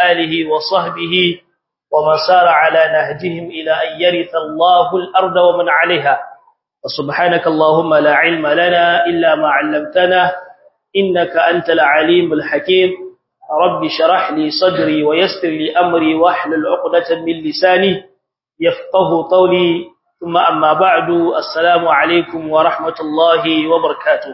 آله وصحبه ومن سار على نهجهم إلى أن يرث الله الأرض ومن عليها وسبحانك اللهم لا علم لنا إلا ما علمتنا إنك أنت العليم الحكيم رب شرح لي صدري ويسر لي أمري واحلل عقدة من لساني يفقه قولي ثم أما بعد السلام عليكم ورحمة الله وبركاته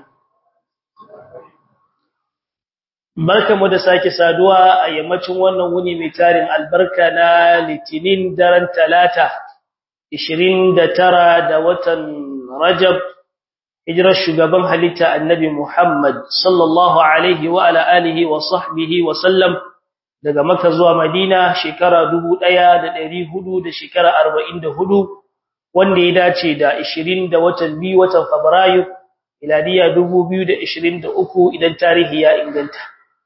barkamu da sake saduwa a yammacin wannan wuni mai tarin albarka na litinin daren talata 29 da watan Rajab hijirar shugaban halitta annabi Muhammad sallallahu alaihi wa ala alihi wa sahbihi wa sallam daga Makka zuwa Madina shekara 1400 da shekara 44 wanda ya dace da 20 da watan biyu watan Fabrairu miladiya 2023 idan tarihi ya inganta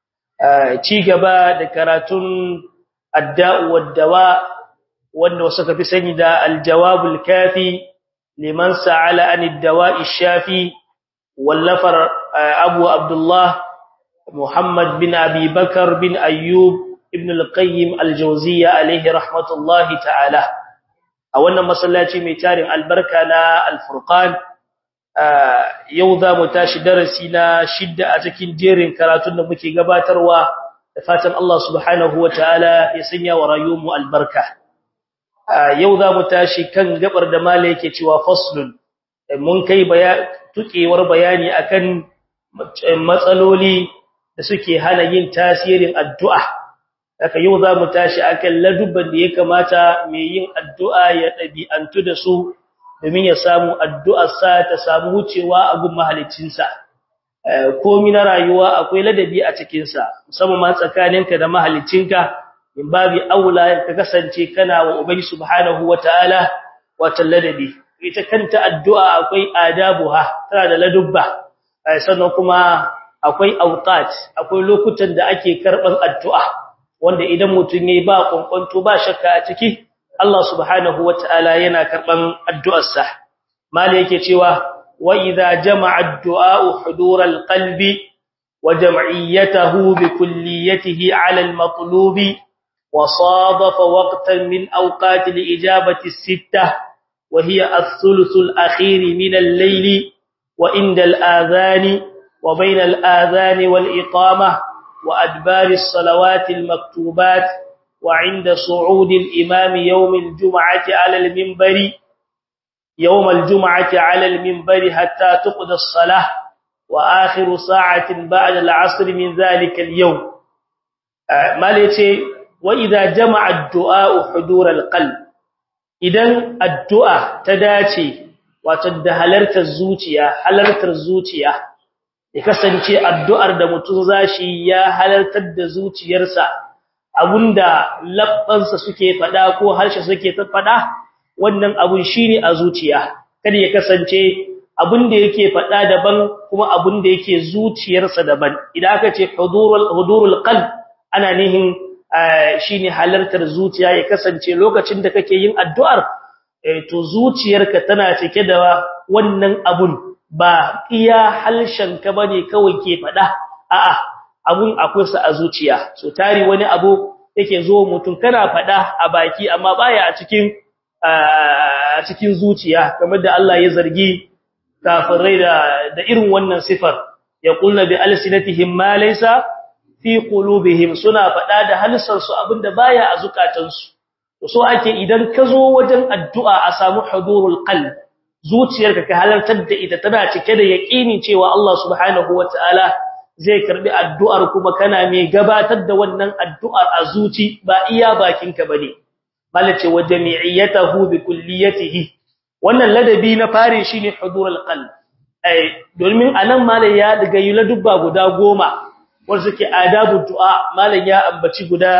ci gaba da karatun adda'u wad-dawa wanda wasu ka fi sani da al-jawabul kafi liman sa'ala anid dawa'i shafi wallafar Abu Abdullah Muhammad bin Abi Bakar bin Ayyub ibn al-Qayyim al-Jawziyya alayhi rahmatullahi ta'ala a wannan masallaci mai tarin albarka na al-Furqan yau za mu tashi darasi na 6 a cikin jerin karatun da muke gabatarwa da fatan Allah subhanahu wataala ya sanya wa rayuwarmu albarka yau za mu tashi kan gabar da malai yake cewa faslun mun kai tukewar bayani akan matsaloli da suke hana yin tasirin addu'a haka yau za mu tashi akan ladubban da ya kamata mai yin addu'a ya dabi'antu da su domin ya samu addu'arsa ta samu wucewa a gun mahaliccinsa komai na rayuwa akwai ladabi a cikin sa musamman ma tsakaninka da mahaliccinka in babi aula ka kasance kana wa ubangi subhanahu wataala wata ladabi ita kanta addu'a akwai adabuha tana da ladubba sannan kuma akwai awqat akwai lokutan da ake karban addu'a wanda idan mutun yayi ba konkonto ba shakka a ciki Allah subhanahu wataala yana karban addu'arsa mali yake cewa wa idza jama'a ad-du'a hudur al-qalbi wa jam'iyyatahu bi kulliyatihi 'ala al-matlubi wa sadafa waqtan min awqat al-ijabati as-sittah wa hiya ath-thuluth al-akhir min al-layl wa inda al-adhan wa bayna al-adhan wal-iqamah wa adbar as-salawat al-maktubat وعند صعود الإمام يوم الجمعة على المنبر حتى تقضى الصلاة وآخر ساعة بعد العصر من ذلك اليوم مالتي وإذا جمع الدعاء حضور القلب إذن الدعاء تداتي وتدهلرت الزوتية يكسنتي الدعاء da mutun zashi ya halartar da zuciyarsa abunda labbansa suke fada ko harshe suke fada wannan abun shine a zuciya kada ya kasance abunda yake fada daban kuma abunda yake zuciyarsa daban idan aka ce hudurul qalb ana nihin shine halartar zuciya ya kasance lokacin da kake yin addu'ar to zuciyarka tana cike da wannan abun ba iya halshenka bane kawai ke fada a'a abun akwai sa a zuciya so tari wani abu yake zo mutum kana fada a baki amma baya a cikin zuciya kamar da Allah ya zargi kafirai da irin wannan sifar yaqulna bi alsinatihim ma laysa fi qulubihim suna fada da halsar su abinda baya a zukatansu so ake idan ka zo wajen addu'a a samu hudurul qalb zuciyarka ka halartar da ita tana cike da yaqini cewa Allah subhanahu wataala zai karbi addu'ar kuma kana mai gabatar da wannan addu'ar a zuci ba iya bakinka bane malace wa jami'iyatahu bi kulliyatihi wannan ladabi na fare shine hudurul qalb domin anan malai ya daga yi ladubba guda 10 wanda suke adabu du'a malai ya ambaci guda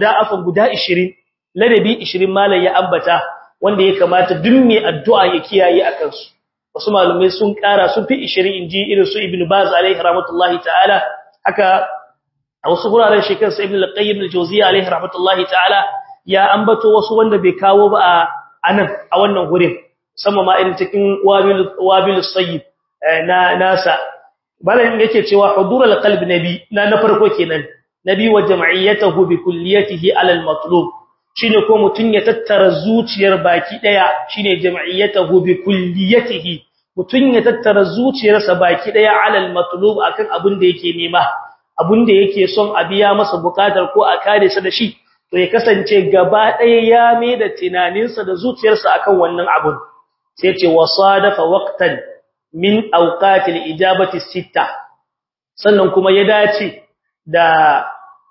20 ladabi 20 malai ya ambata wanda ya kamata duk mai addu'a ya kiyaye akan su wasu malumai sun kara sun fi 20 inji irin su ibnu baz alaihi rahmatullahi ta'ala haka a wasu guraren shekar sa ibnu al-qayyim al-jawziyya alaihi rahmatullahi ta'ala ya ambato wasu wanda bai kawo ba anan a wannan gurin musamman ma irin cikin wabil sayyib na nasa balan yake cewa hudurul qalb nabi na farko kenan nabi wa jam'iyyatahu bi kulliyatihi ala al-matlub shine ko mutun ya tattara zuciyar baki daya shine jam'iyyatahu bi kulliyatihi mutun ya tattara zuciyarsa baki daya ala al-matlub akan abin da yake nema abin da yake son a biya masa bukatar ko a kare sa da shi to ya kasance gaba daya ya mai da tunaninsa da zuciyarsa akan wannan abun sai ce wasadafa waqtan min awqatil ijabati sitta sannan kuma ya dace da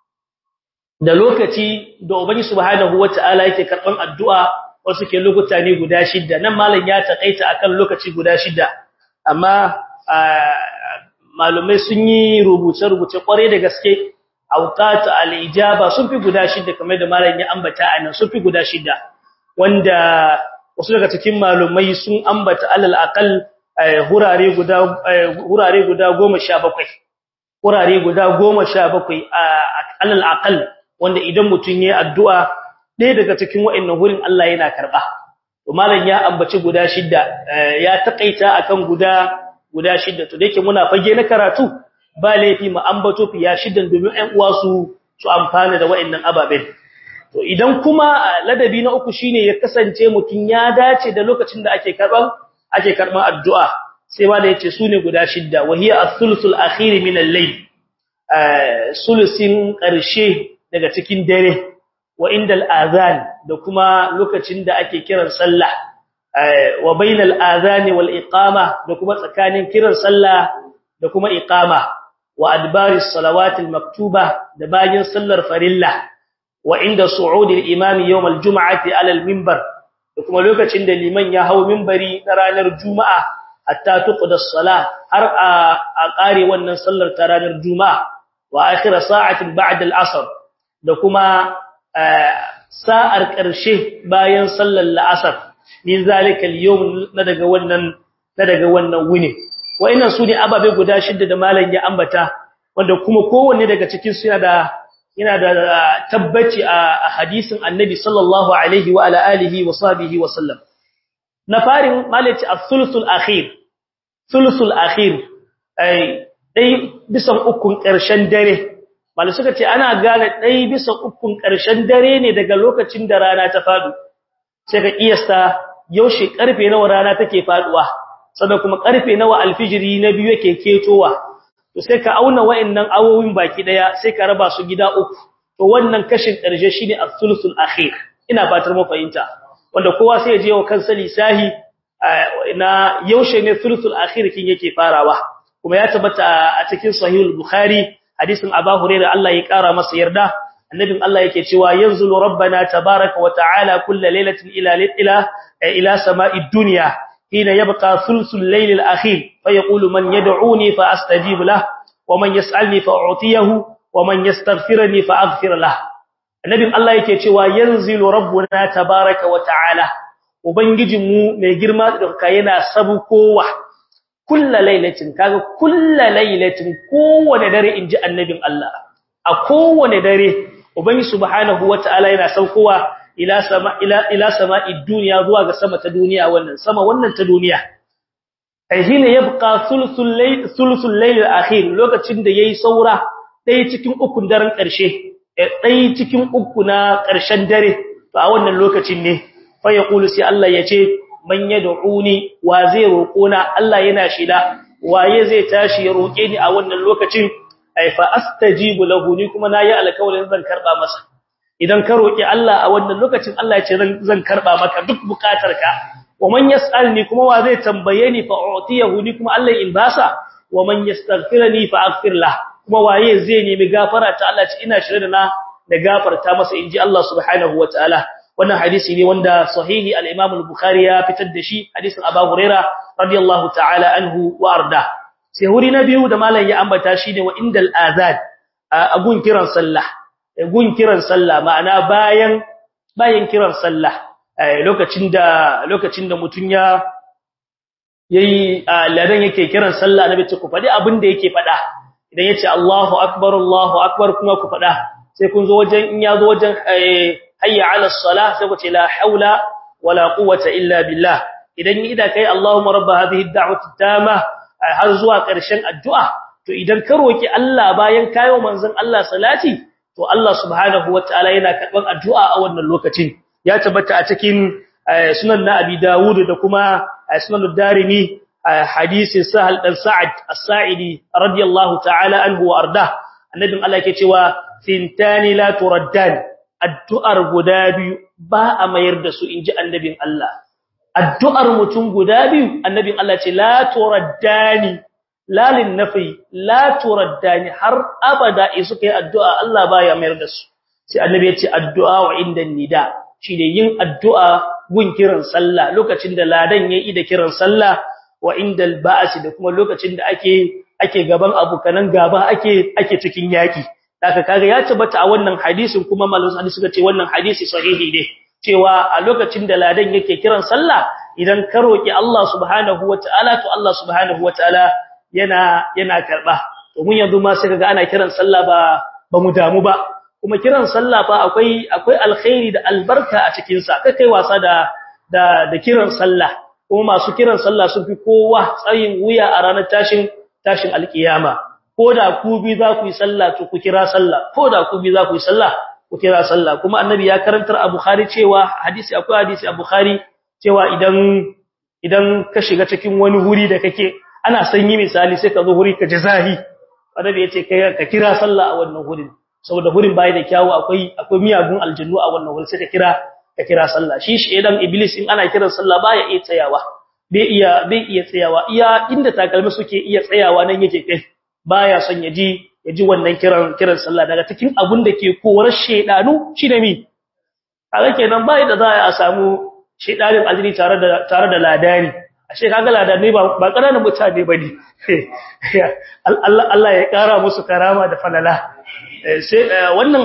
lokaci da ubangi subhanahu wataala yake karban addu'a wasu ke lokuta ne guda shida nan malam ya takaita akan lokaci guda shida amma malumai sun yi rubuce kware da gaske awqat al-ijaba sun fi guda shida kamar da malam ya ambata anan sun fi guda shida wanda wasu daga cikin malumai sun ambata alal aqal hurare guda 17 hurare guda 17 alal aqal wanda idan mutun yayi addu'a ɗaya daga cikin wa'annan hurin Allah yana karba to malam ya ambaci guda shida ya takaita akan guda shida to dake muna fage na karatu ba laifi mu ambato fiya shidan domin ɗan uwa su amfana da wa'annan ababen to idan kuma ladabi na uku shine ya kasance mutun ya dace da lokacin da ake karban addu'a sai ma da yace sune guda shida wahiya as-sulusul akhir min al-layl sulusin ƙarshe daga cikin dare wa indal azan da kuma lokacin da ake kiran sallah wa bainal azani wal iqama da kuma tsakanin kiran sallah da kuma iqama wa adbaris salawatil maktuba da bayin sallar farilla wa inda su'udil imam yawm al-jum'ati ala al-minbar da kuma lokacin da liman ya hawo minbari na ranar juma'a hatta tuqda as-salah har a kare wannan sallar ta ranar juma'a wa akhir sa'atin ba'da al-'asr da kuma sa'ar ƙarshe bayan sallar la'asar min zalika al-yawm na daga wannan wuni wa'annan sune ababe guda shida da malam ya ambata wanda kuma kowanne daga cikin su yana da tabbaci a hadisin annabi sallallahu alaihi wa ala alihi wa sahbihi wa sallam na farin malaci as-sulusul akhir dai bisan ukun ƙarshen dare malai suka ce ana gane dai bisan ukun ƙarshen dare ne daga lokacin da rana ta fadu sai ka kiyasta yaushe karfe nawa rana take faduwa sannan kuma karfe nawa alfijiri na biyu yake ketowa to sai ka auna wa'annan awowin baki daya sai ka raba su gida uku to wannan kashin ƙarshe shine as-sulusul akhir ina fatar mu fahimta wanda kowa sai ya je wa kansa lisahi na yaushe ne sulusul akhir kin yake farawa kuma ya tabbata a cikin sahihul bukhari hadisin Abu Hurairah Allah ya kara masa yarda annabin Allah yake cewa yanzulu rabbana tabaaraka wa ta'ala kullu lailatin ila sama'id dunya hina yabqa thuluthul layl al-akhir fayaqulu man yad'uni fa astajib lahu wa man yas'alni fa u'tiyahu wa man yastaghfirni fa aghfir lahu annabin Allah yake cewa yanzilu rabbuna tabaaraka wa ta'ala ubangijinmu mai girma da yana sabukowa kullu lailatin kaga kullu lailatin kowane dare inji annabin Allah a kowane dare ubangi subhanahu wataala yana saukowa ila sama'id dunya zuwa ga sama ta duniya wannan ta duniya hina yabqa thuluthul layl al-akhir lokacin da yayi saura dai cikin ukun daren karshe dai cikin uku na karshen dare to a wannan lokacin ne fa yaqulu sai Allah yace man yad'uni wa zai roƙona Allah yana shida waye zai tashi ya roƙe ni a wannan lokacin ai fa astajibu lahu ni kuma nayi alƙawarin zan karba masa idan ka roƙi Allah a wannan lokacin Allah ya ce zan karba maka duk bukatarka wa man yas'alni kuma wa zai tambaye ni fa u'tiyahu ni kuma Allah in basa wa man yastaghfirni fa aghfir lahu kuma waye zai nemi gafara ta Allah ce ina shirye da gafarta masa inji Allah subhanahu wataala wannan hadisi ne wanda sahihi al-Imam al-Bukhari ya fitar da shi hadisin Abu Hurairah radiyallahu ta'ala anhu wa arda sai huri na biyu da malam ya ambata shi ne wa indal azan gun kiran sallah ma'ana bayan kiran sallah lokacin da mutun yayi ladan yake kiran sallah nabi ce ku fadi abin da yake fada idan yace Allahu akbar kuma ku fada sai kun zo wajen in yazo wajen hayya ala salah sai ku ce la haula wala quwwata illa billah idan ida kai Allahumma rabb hadhihi ad-da'wati at-tamma har zuwa ƙarshen addu'a to idan ka roki Allah bayan kayo manzon Allah salati to Allah subhanahu wataala yana karban addu'a a wannan lokacin ya tabbata a cikin sunan na Abi Dawud da kuma sunan ad-Darimi hadisi Sahal dan Sa'ad as-Sa'idi radiyallahu ta'ala anhu wa arda annabin Allah yake cewa fintani la turaddan addu'ar guda biyu ba a mayar da su inji annabin Allah addu'ar mutum guda biyu annabin Allah ce la turaddani lalin nafi la turaddani har abada in suka yi addu'a Allah baya mayar da su sai annabi ya ce addu'a wa inda nida shine yin addu'a gun kiran sallah lokacin da ladan yayi da kiran sallah wa indal ba'si da kuma lokacin da ake gaban abukanan gaba ake cikin yaki daga kaga ya tabbata a wannan hadisin kuma malamin hadisi suka ce wannan hadisi sahihi ne cewa a lokacin da ladan yake kiran sallah idan ka roki Allah subhanahu wataala to Allah subhanahu wataala yana karba to mun yanzu ma sai kaga ana kiran sallah ba mu damu ba kuma kiran sallah fa akwai alkhairi da albarka a cikin sa kai wasa da kiran sallah kuma masu kiran sallah sun fi kowa tsayin wuya a ranar tashin alkiyama koda ku bi za ku yi sallah to ku kira sallah koda ku bi za ku yi sallah ku kira sallah kuma annabi ya karantar a Bukhari cewa akwai hadisi a Bukhari cewa idan ka shiga cikin wani wuri da kake ana sanyi misali sai ka zo wuri ka jazahi annabi yace ka kira sallah a wannan wurin saboda wurin bai da kyawu akwai miyagun aljannu a wannan wurin sai ka kira sallah shi shedan iblis in ana kiran sallah baya iya tsayawa bai iya tsayawa iya inda takalmi suke iya tsayawa nan yake kai baya son ya ji wannan kiran sallah daga cikin abun da ke korar shedanu shine mi kaga kenan bai da za a samu shedanin aljini tare da ladani ashe kaga ladani ba kananan mutane bane Allah ya kara musu karama da falala sai wannan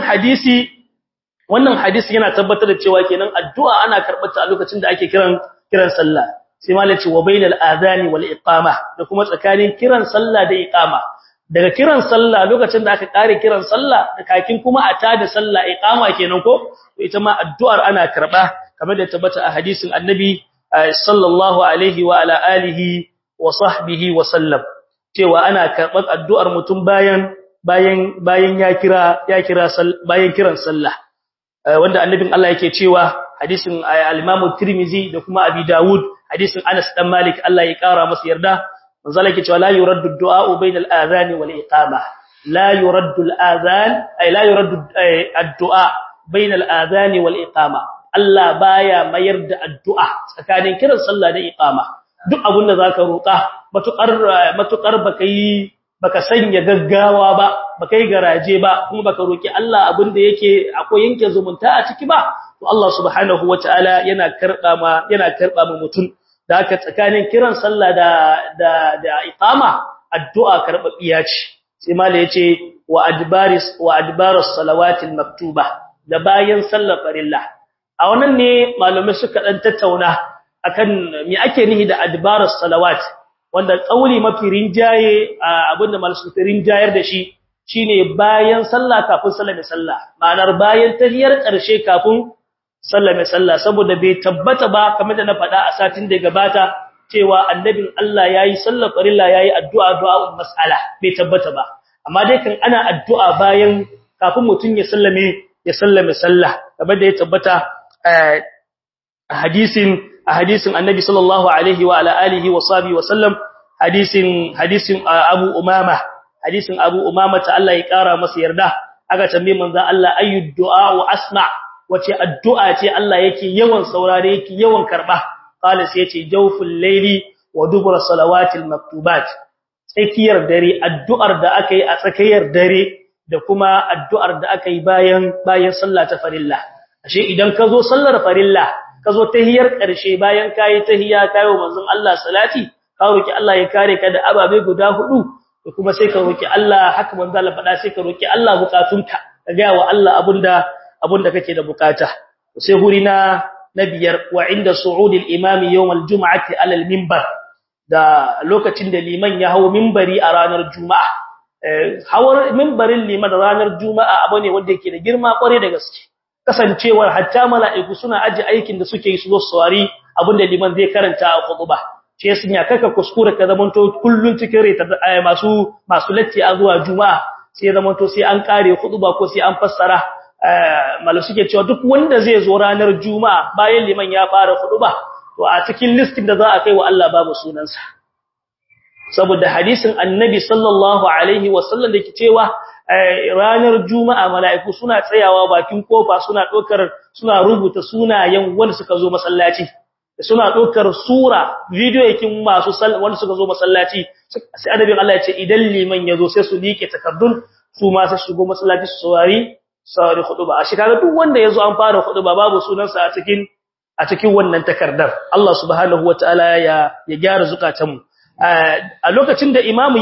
hadisi yana tabbatar da cewa kenan addu'a ana karbata a lokacin da ake kiran sallah sai malaci wa bainal adhani wal iqama da kuma tsakanin kiran sallah da iqama daga kiran sallah lokacin da aka kare kiran sallah da kakin kuma a tada sallah iqama kenan ko ita ma addu'ar ana karba kamar da tabbata a hadisin annabi sallallahu alaihi wa ala alihi wa sahbihi wa sallam cewa ana karban addu'ar mutum bayan ya kira bayan kiran sallah wanda annabin Allah yake cewa hadisin al-Imam Tirmidhi da kuma Abi Dawud hadisin Anas dan Malik Allah ya kara masa yarda manzo Allah yake cewa la yuraddu ad-du'a bainal adhan wal iqama la yuraddu al-adhan ay la yuraddu ad-du'a bainal adhan wal iqama Allah baya mayar da addu'a tsakanin kiran sallah da iqama duk abin da zaka roka matukar baka sanya gaggawa ba baka yi garaje ba kuma baka roki Allah abin da yake akwai yanke zumunta a ciki ba to Allah subhanahu wataala yana karba ma mutum da haka tsakanin kiran sallah da iqama addu'a karbabiya ce sai mallai yace wa adbaris salawatil maktuba da bayan sallar farilla a wannan ne malamai suka dan tattauna akan me ake nihi da adbaris salawat wanda kauli mafi rinjaye abinda malamai suka rinjayar da shi shine bayan sallah kafin sallame sallah ma'anar bayan tahiyar karshe kafin sallame sallah saboda bai tabbata ba kamar da na faɗa a satin da gabata cewa annabin Allah yayi sallar farilla yayi addu'a du'a'ul mas'ala bai tabbata ba amma dai kan ana addu'a bayan kafin mutun ya sallame sallah kamar da ya tabbata a hadisin annabi sallallahu alaihi wa ala alihi wa sahbihi wa sallam hadisin Abu Umama ta Allah ya kara masa yarda aka tambaye manzo Allah ayyud du'a wa asma' wace addu'a ce Allah yake yawan saurare yake yawan karba qala sai yace jawful layli wa dubur salawatil maktubat tsakiyar dare addu'ar da aka yi a tsakiyar dare da kuma addu'ar da aka yi bayan sallah ta farilla ashe idan ka zo sallar farilla ka zo tahiyar karshe bayan kai tahiyya kayo manzon Allah salati ka roki Allah ya kare ka da ababe guda hudu to kuma sai ka roki Allah haka manzon Allah faɗa sai ka roki Allah bukatunka ka ga wa Allah abunda kake da bukata sai huri na biyar wa inda su'udil imam yawm al-jum'ati ala al-minbar da lokacin da liman ya hawo minbari a ranar juma'a hawar minbarin liman ranar juma'a abu ne wanda yake da girma kware da gaske kasancewar hatta mala'iku suna aje aikin da suke yi su zo sawari abinda liman zai karanta a khutba ce sun ya kaka kuskure ka zamanto kullun cikin reta masu latti a zuwa juma'a sai zamanto sai an kare khutba ko sai an fassara malu suke cewa duk wanda zai zo ranar juma'a bayan liman ya fara khutba to a cikin listin da za a kai wa Allah babu sunansa saboda hadisin annabi sallallahu alaihi wasallam da ke cewa ranar juma'a mala'iku suna tsayawa bakin kofa suna rubuta sunayen wanda suka zo masallaci suna dokar sura video yakin masu wanda suka zo masallaci sai annabin Allah ya ce idan liman yazo sai su like takaddun su ma sai shigo masallaci su saurari khutba a shekara duk wanda yazo an fara khutba babu sunansa a cikin wannan takardar Allah subhanahu wataala ya gyara zukatanmu a lokacin da imamu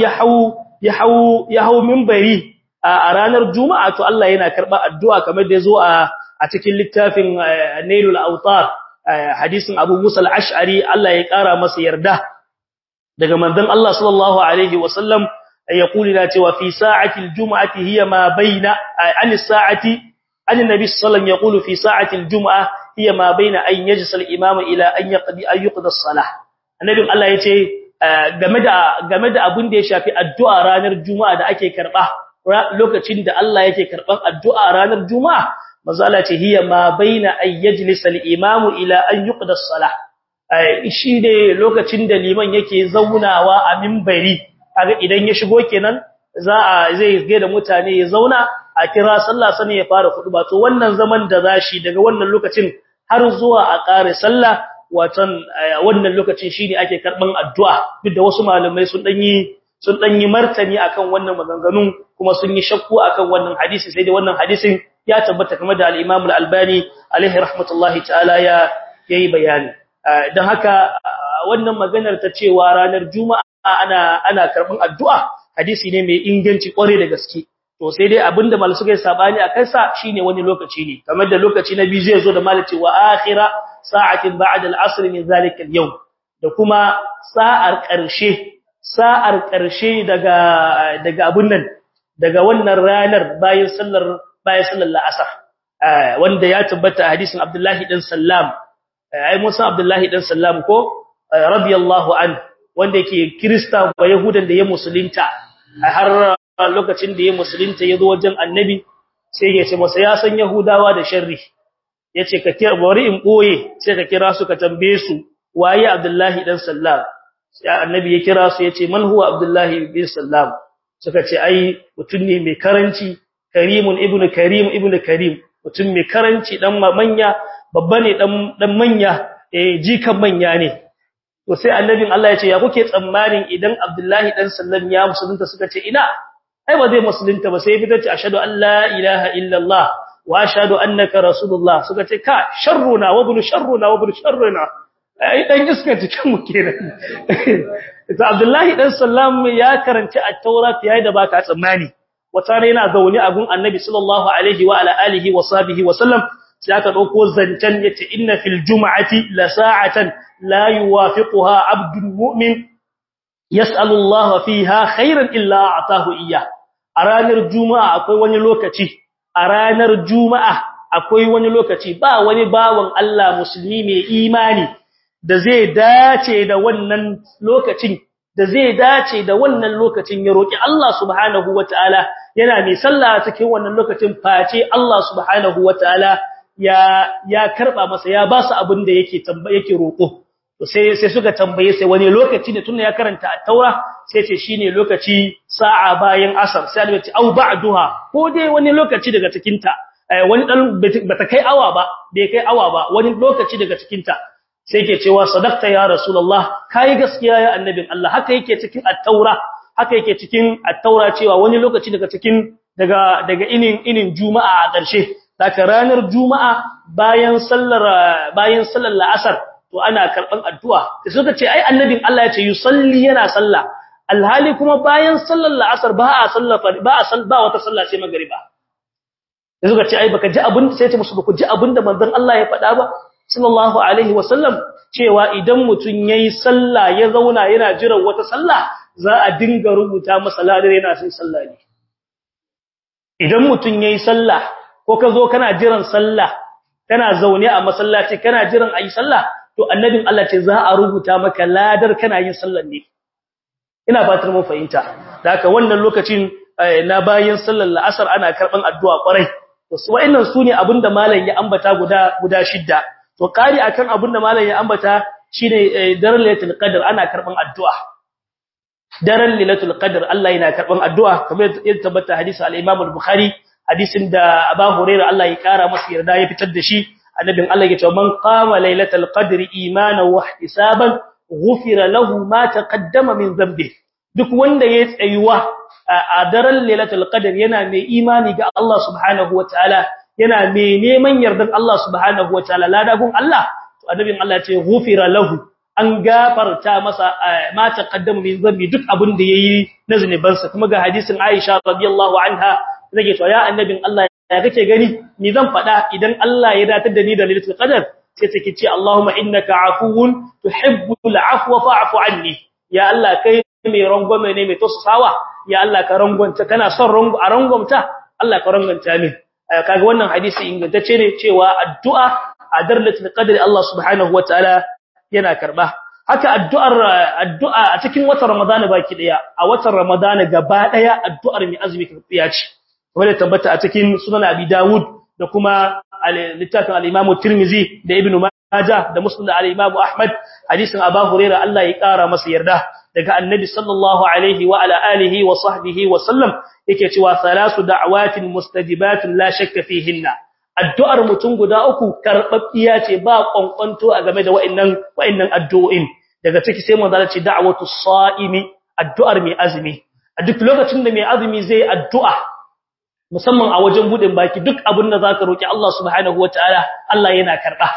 ya hau minbari a ranar juma'a to Allah yana karba addu'a kamar da yazo a cikin littafin Nailul Awtar hadisin Abu Musa al-Ash'ari Allah ya kara masa yarda daga manzon Allah sallallahu alaihi wasallam yaqulu la ta fi sa'ati al-jum'ati hiya ma baina an-sa'ati an-nabi sallallahu yaqulu fi sa'ati al-jum'a hiya ma baina an yajlisa al-imam ila an yuqda as-salah annabin Allah yace game da abin da ya shafi addu'a ranar juma'a da ake karba lokacin da Allah yake karban addu'a ranar juma'a mazala ce hiya ma baina ay yajlisa al-imam ila an yuqda as-salah shi ne lokacin da liman yake zaunawa a minbari kaga idan ya shigo kenan zai ga da mutane ya zauna a kira sallah sane ya fara khutba to wannan zaman da zashi daga wannan lokacin har zuwa a ƙare sallah wannan lokacin shine ake karban addu'a duk da wasu malamai sun danyi martani akan wannan maganganun kuma sun yi shakku akan wannan hadisi sai dai wannan hadisin ya tabbata kamar da al-Imam al-Albani alaihi rahmatullahi ta'ala yayi bayani dan haka wannan maganar ta cewa ranar juma'a ana karban addu'a hadisi ne mai inganci kware da gaske to sai dai abinda malamu suka yi sabani akan sa shine wani lokaci ne kamar da lokaci na biyu zai zo da malaci wa akhira sa'atin ba'da al-'asr min zalika al-yawm da kuma sa'ar ƙarshe daga abun nan daga wannan ranar bayan sallar la'asar wanda ya tabbata hadisin Abdullahi dan Sallam Musa Abdullahi dan Sallam ko radiyallahu an wanda yake Kirista ba Yahudan da ya musulunta har lokacin da ya musulunta yazo wajen Annabi sai ya ce masa ya san Yahudawa da sharri yace ka kira bari in boye sai ka kira su ka tambaye su waye Abdullahi dan Sallam sai Annabi ya kira su yace man huwa Abdullahi bin Sallam suka ce ai mutun ne mai karanci karimun ibnu karim mutun mai karanci dan manya babba ne dan manya jikan manya ne to sai annabin Allah ya ce ya kuke tsammanin idan Abdullahi dan Sallam ya musulunta suka ce ina ai ba zai musulunta ba sai fitar ce ashhadu an la ilaha illallah wa ashhadu annaka rasulullah suka ce ka sharruna wa ibn sharruna ai dan iska cikin mu kenan to Abdullahi dan Sallam ya karanci at-Taurat yayin da baka tsammani wata ne yana zaune a gun Annabi sallallahu alaihi wa ala alihi wa sahbihi wa sallam sai aka dauko zancan yace inna fil jum'ati la sa'atan la yuwafiquha 'abdun mu'min yas'alu Allah fiha khairan illa a'tahu iyyah a ranar juma'a akwai wani lokaci ba wani bawan Allah musulmi mai imani da zai dace da wannan lokacin ya roki Allah subhanahu wataala yana mai sallah cikin wannan lokacin face Allah subhanahu wataala ya karba masa ya ba su abin da yake roko to sai suka tambaye sai wani lokaci ne tunda ya karanta at-taura sai ce shine lokaci sa'a bayan asar sai ya ce au ba'duha ko dai wani lokaci daga cikin ta wani dan bata kai awa ba bai kai awa ba wani lokaci daga cikin ta sai yake cewa sadaqta ya rasulullah kai gaskiya ya annabin Allah haka yake cikin at-taura cewa wani lokaci daga inin juma'a a ƙarshe daga ranar juma'a bayan sallar la'asar to ana karban addu'a sai suka ce ai annabin Allah ya ce yusalli yana sallah alhali kuma bayan sallar la'asar ba wata sallah sai magriba sai suka ce ai baka ji abin sai ce musu ba ku ji abin da manzon Allah ya faɗa ba sallallahu alaihi wasallam cewa idan mutun yayi sallah ya zauna yana jiran wata sallah za a dinga rubuta masa ladar yana sai sallah ne idan mutun yayi sallah ko ka zo kana jiran sallah kana zaune a masallaci kana jiran ayi sallah to annabin Allah ce za a rubuta maka ladar kana yin sallar ne ina fatar mun fahimta da haka wannan lokacin na bayan sallar la'asar ana karban addu'a kwarai to su wa'annan sune abinda malam ya ambata guda shidda to kari akan abinda malam ya ambata shine daren lailatul qadr ana karban addu'a daren lailatul qadr Allah yana karban addu'a kamar yadda tabbata hadisi al-Imam al-Bukhari hadisin da Abu Hurairah Allah ya kara masa yarda ya fitar da shi annabin Allah ya ce man qama lailatul qadri imanan wa ihtisaban ghufira lahu ma taqaddama min dhanbi duk wanda ya tsayuwa a daren lailatul qadr yana mai imani ga Allah subhanahu wataala yana mai neman yardan Allah subhanahu wataala ladagun Allah to annabin Allah ya ce ghufira lahu an gafarta masa ma taqaddama min dhanbi duk abin da yayi na zunubansa kuma ga hadisin Aisha radiyallahu anha zake to ya annabin Allah ya kake gani ni zan fada idan Allah ya datar da ni da lailatul qadr sai take ce Allahumma innaka afuwun tuhibbul afwa fa'fu anni ya Allah kai mai rangwame ne mai tausasawa ya Allah ka rangwanta kana son a rangwamta Allah ka rangwanta min kaga wannan hadisi ingantacce ne cewa addu'a a darlatul qadr Allah subhanahu wataala yana karba haka addu'a a cikin watan Ramadan baki daya a watan Ramadan gaba daya addu'ar mai azumi karbiya ce wanda tabbata a cikin sunan Abi Dawud da kuma littafin al-Imam Tirmidhi da Ibn Majah da Muslim da al-Imam Ahmad hadisin Abu Hurairah Allah ya kara masa yarda daga Annabi sallallahu alaihi wa ala alihi wa sahbihi wa sallam yake cewa salasu da'awatin mustajibatun la shakka fihinna addu'ar mutum guda uku karbabbiya ce ba kwankwanto a game da wa'annan addu'o'in daga ciki sai manzo Allah ce da'watus sa'imi addu'ar mai azumi a duk lokacin da mai azumi zai addu'a musamman a wajen budin baki duk abin da zaka roki Allah subhanahu wataala Allah yana karba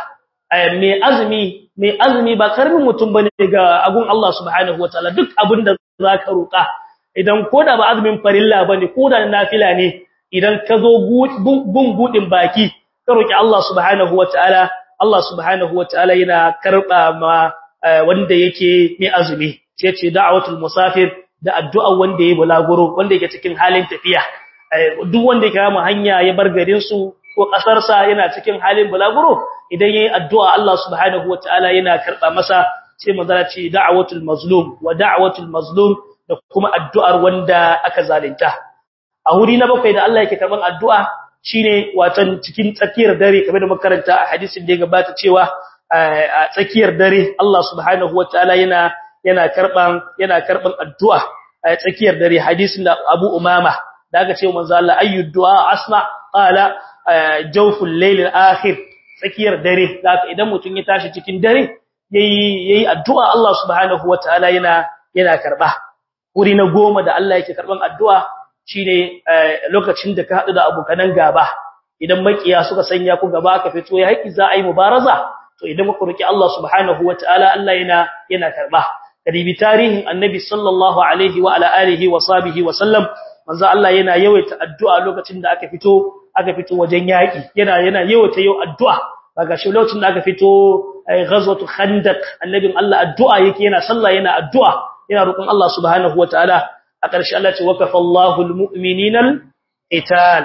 mai azumi ba karbin mutum bane ga agun Allah subhanahu wataala duk abin da zaka roka idan koda ba azumin farilla bane koda nafila ne idan ka zo budin baki ka roki Allah subhanahu wataala Allah subhanahu wataala yana karba ma wanda yake mai azumi sai ce da'watul musafir da addu'a wanda yake bulaguro wanda yake cikin halin tafiya duk wanda ya kama hanya ya bar garin su ko kasar sa yana cikin halin bulaguro idan yayi addu'a Allah subhanahu wataala yana karba masa sai manzara ce da'watul mazlum wa da'watul mazlum da kuma addu'ar wanda aka zalunta a wuri na bakwai da Allah yake karban addu'a shine watan cikin tsakiyar dare kamar da makaranta a hadisin da ya gabata cewa a tsakiyar dare Allah subhanahu wataala yana karban addu'a a tsakiyar dare hadisin da Abu Umama da aka ce manzo Allah ayyud du'a asma qala jawful layl al-akhir tsakiyar dare zaka idan mutun ya tashi cikin dare yayi addu'a Allah subhanahu wataala yana karba wuri na 10 da Allah yake karban addu'a shine lokacin da ka hadu da abokanan gaba idan makiya suka sanya ku gaba ka fito ya haƙi za a yi mubaraza to idan ku roki Allah subhanahu wataala Allah yana karba kadibi tarihin annabi sallallahu alaihi wa ala alihi wa sahbihi wa sallam manzo Allah yana yawaita addu'a lokacin da aka fito wajen yaki yana yawaita yau addu'a kaga shi lokacin da aka fito ghazwatu khandaq annabin Allah addu'a yake yana sallah yana addu'a yana roƙon Allah subhanahu wataala a ƙarshe Allah ce wakafa Allahul mu'mininal qital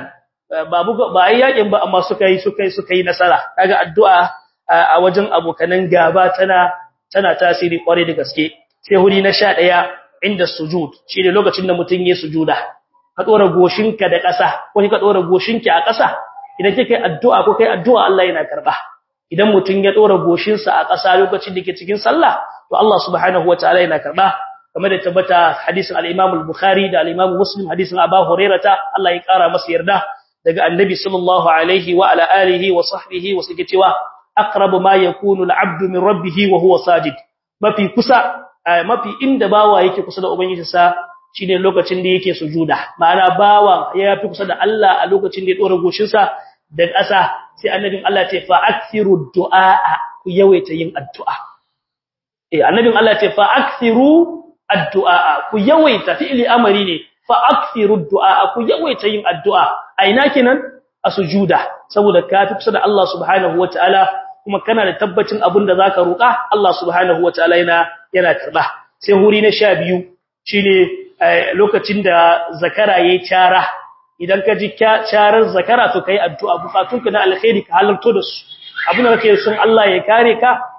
ba ai yakin ba amma suka yi nasara kaga addu'a a wajen abokanan gaba tana tasiri kware da gaske sai huri na 11 inda sujud shine lokacin da mutun yayin sujuda ka dora goshinka da ƙasa ko ka dora goshinki a ƙasa idan kike addu'a ko kai addu'a Allah yana karba idan mutun ya dora goshinsa a ƙasa lokacin da yake cikin sallah to Allah subhanahu wataala yana karba kamar da tabbata hadisin al-Imam al-Bukhari da al-Imam Muslim hadisin Abu Hurairah Allah ya kara masa yarda daga Annabi sallallahu alaihi wa ala alihi wa sahbihi wa sake cewa aqrabu ma yakunu al-'abdu min rabbih wa huwa sajid mafi inda bawa yake kusa da ubangijinsa shine lokacin da yake sujuda ma'ana bawa ya fi kusa da Allah a lokacin da ya dora goshinsa da ƙasa sai annabin Allah ce fa akthiru du'a ku yawaita yin addu'a annabin Allah ce fa akthiru addu'a ku yawaita fi'li amri ne fa akthiru du'a ku yawaita yin addu'a aina kenan a sujuda saboda ka fi kusa da Allah subhanahu wataala kuma kana da tabbacin abin da zaka roƙa Allah subhanahu wataala yana karba sai huri na 12 shine lokacin da zakara yayi cara idan ka ji carar zakara to kai addu'a bukatunka na alkhairi ka halarto da su abin da kake son Allah ya kare ka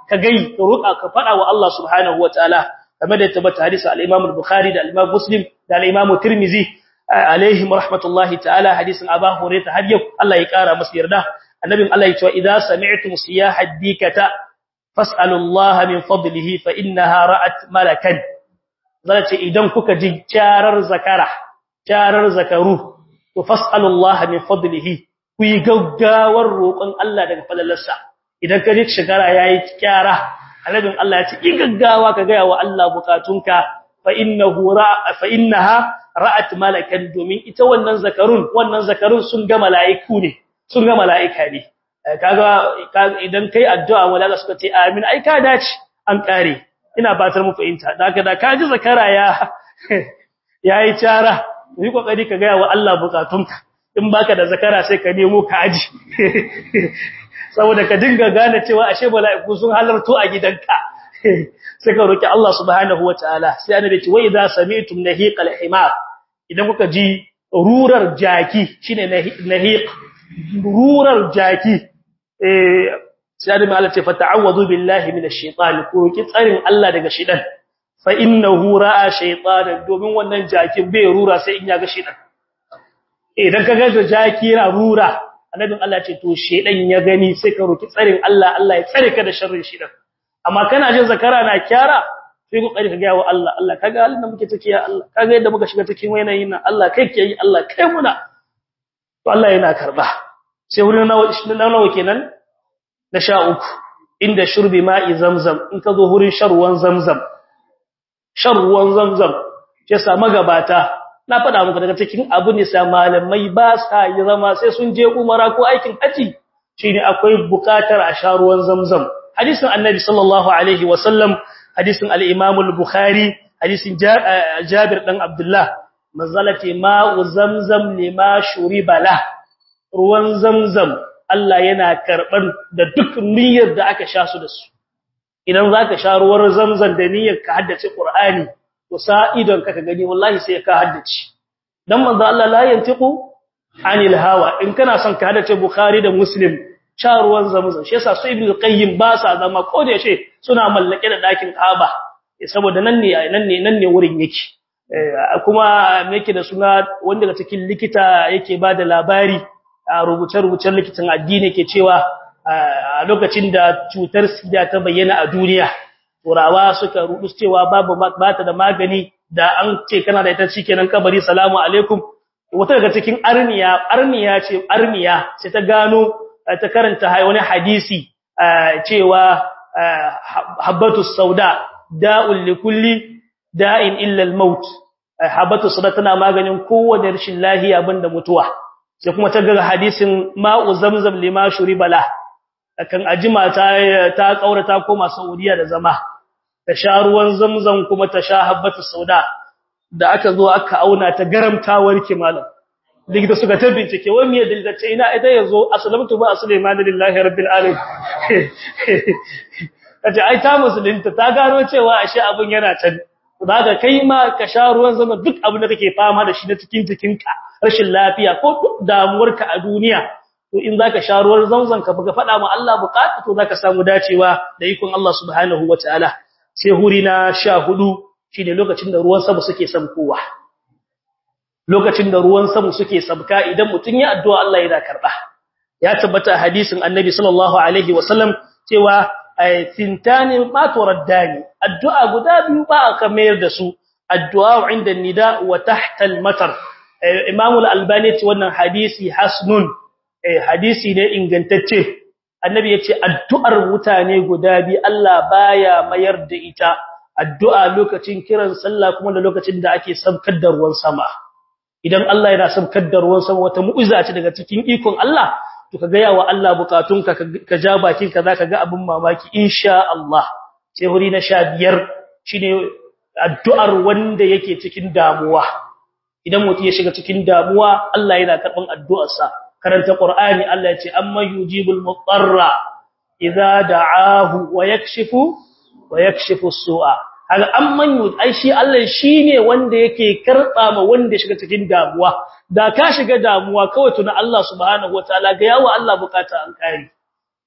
ka gai ka roƙa ka fada wa Allah subhanahu wataala kamar da tabbata hadisi al-Imam al-Bukhari da al-Imam Muslim da al-Imam Tirmidhi alaihim rahmatullahi ta'ala hadisin Abu Hurairah har yau Allah ya kara masa yarda annabin Allah ya ce idza sami'tum siyahad dikata fas'alullaha min fadlihi fa innaha ra'at malakan zace idan kuka ji charar zakaru to fas'alullaha min fadlihi ku yi gaggawar roƙon Allah daga falalarsa idan ka ji shigara yayi kyara annabin Allah ya ce in gaggawa ka ga wa Allah bukatunka fa innaha ra'at malakan domin ita wannan zakarun sun ga mala'iku ne sun ga mala'ika ne kaga idan kai addu'a wala suka ce amin ai ka dace an kare ina batar mu fahimta daga da ka ji zakara yayi cara yi kokari ka ga wa Allah bukatunka in baka da zakara sai ka nemo ka aji saboda ka dinga gane cewa ashe mala'iku sun halarto a gidanka sai ka roki Allah subhanahu wataala sai annabi ce wa idza sami'tum nahiqal himar idan kuka ji rurar jaki shine nahiq rurar jaki sai annabi Allah ce fata'awwadhu billahi minash shaitani ku roki tsarin Allah daga shedan fa innahu ra'a shaytanan domin wannan jakin bai rura sai in ya ga shedan idan ka ga jaki yana rura annabin Allah ce to shedan ya gani sai ka roki tsarin Allah Allah ya tsare ka da sharrin shedan amma kana jin zakara na kyara sai ku kare ka ga wa Allah Allah kaga halin da muke take ya Allah kaga yadda muka shiga cikin wayayin nan Allah kai ke yi Allah kai muna to Allah yana karba sai wurin nawa kenan na 13 inda shurbi ma'i zamzam in ka zo wurin sharwan zamzam ya sa magabata na faɗa muku daga cikin abu ne sa malamai ba sa yi zama sai sun je umara ko aikin haji shine akwai bukatar a sharuwan zamzam hadisin annabi sallallahu alaihi wasallam hadisin al-imam al-bukhari hadisin jabir dan abdullah mazalati ma'u zamzam lima shuriba la ruwan zamzam Allah yana karban da duk niyyar da aka sha su da su idan zaka sha ruwan zamzam da niyyar ka haddace qur'ani to sa idon ka gani wallahi sai ka haddace dan manzo Allah la yantiqu anil hawa in kana son ka haddace bukhari da muslim sha ruwan zamzam shi yasa su ibnu qayyim ba sa zama ko da yace suna mallake da dakin kaaba saboda nan ne wurin yake kuma me yake da suna wanda daga cikin likita yake bada labari a rubuce-rubucen likitan addini ke cewa a lokacin da cutar sida ta bayyana a duniya turawa suka rudu cewa babu bata da magani da an ce kana da ita shikenan kabari salamu alaikum wata daga cikin arniya sai ta gano ta karanta wani hadisi cewa habbatus sauda da'ul likulli da'in illa al-maut habbatus sauda tana maganin kowace rashin lafiya banda mutuwa sai kuma ta ga hadisin ma'u zamzam lima shuribala kan ajima ta kaurata koma Saudiya da zama ta sha ruwan zamzam kuma ta sha habbatus sauda da aka zo aka auna ta garamta warke malam likita suka ta bincike wai me dalilin ta ina ita yazo aslamtu ba sulaiman lillahi rabbil alamin kace ai ta musulunta ta gano cewa ashe abun yana can daga kai ma ka sha ruwan zama duk abin da kake fama da shi na cikin jikinka rashin lafiya ko damuwarka a duniya to in zaka sha ruwan zamzam ka buga fada ma Allah bukata to zaka samu dacewa da ikon Allah subhanahu wataala sai huri na 14 shine lokacin da ruwan sama suke sabkowa lokacin da ruwan sama suke sabka idan mutun ya addu'a Allah yana karba ya tabbata hadisin annabi sallallahu alaihi wasallam cewa tintani ma turaddani addu'a guda biyu ba aka mayar da su addu'a inda nida wa tahta al-matar imam al-albani ce wannan hadisi hasnun hadisi ne ingantacce annabi yace addu'ar mutane guda biyu Allah baya mayar da ita addu'a lokacin kiran sallah kuma da lokacin da ake sabkar da ruwan sama idan Allah yana sabkar da ruwan sama wata mu'jiza ce daga cikin ikon Allah to ka gaya wa Allah bukatunka ka ja bakinka zaka ga abin mamaki insha Allah sai huri na 15 shine addu'ar wanda yake cikin damuwa idan mutum ya shiga cikin damuwa Allah yana karban addu'arsa karanta Qur'ani Allah ya ce amma yujibul mutarra idza da'ahu wa yakshifu as-su'a kaga amman ai shi Allah shine wanda yake karba ma wanda shiga cikin damuwa da ka shiga damuwa kawai tuna Allah subhanahu wataala ga yawa Allah bukata an kare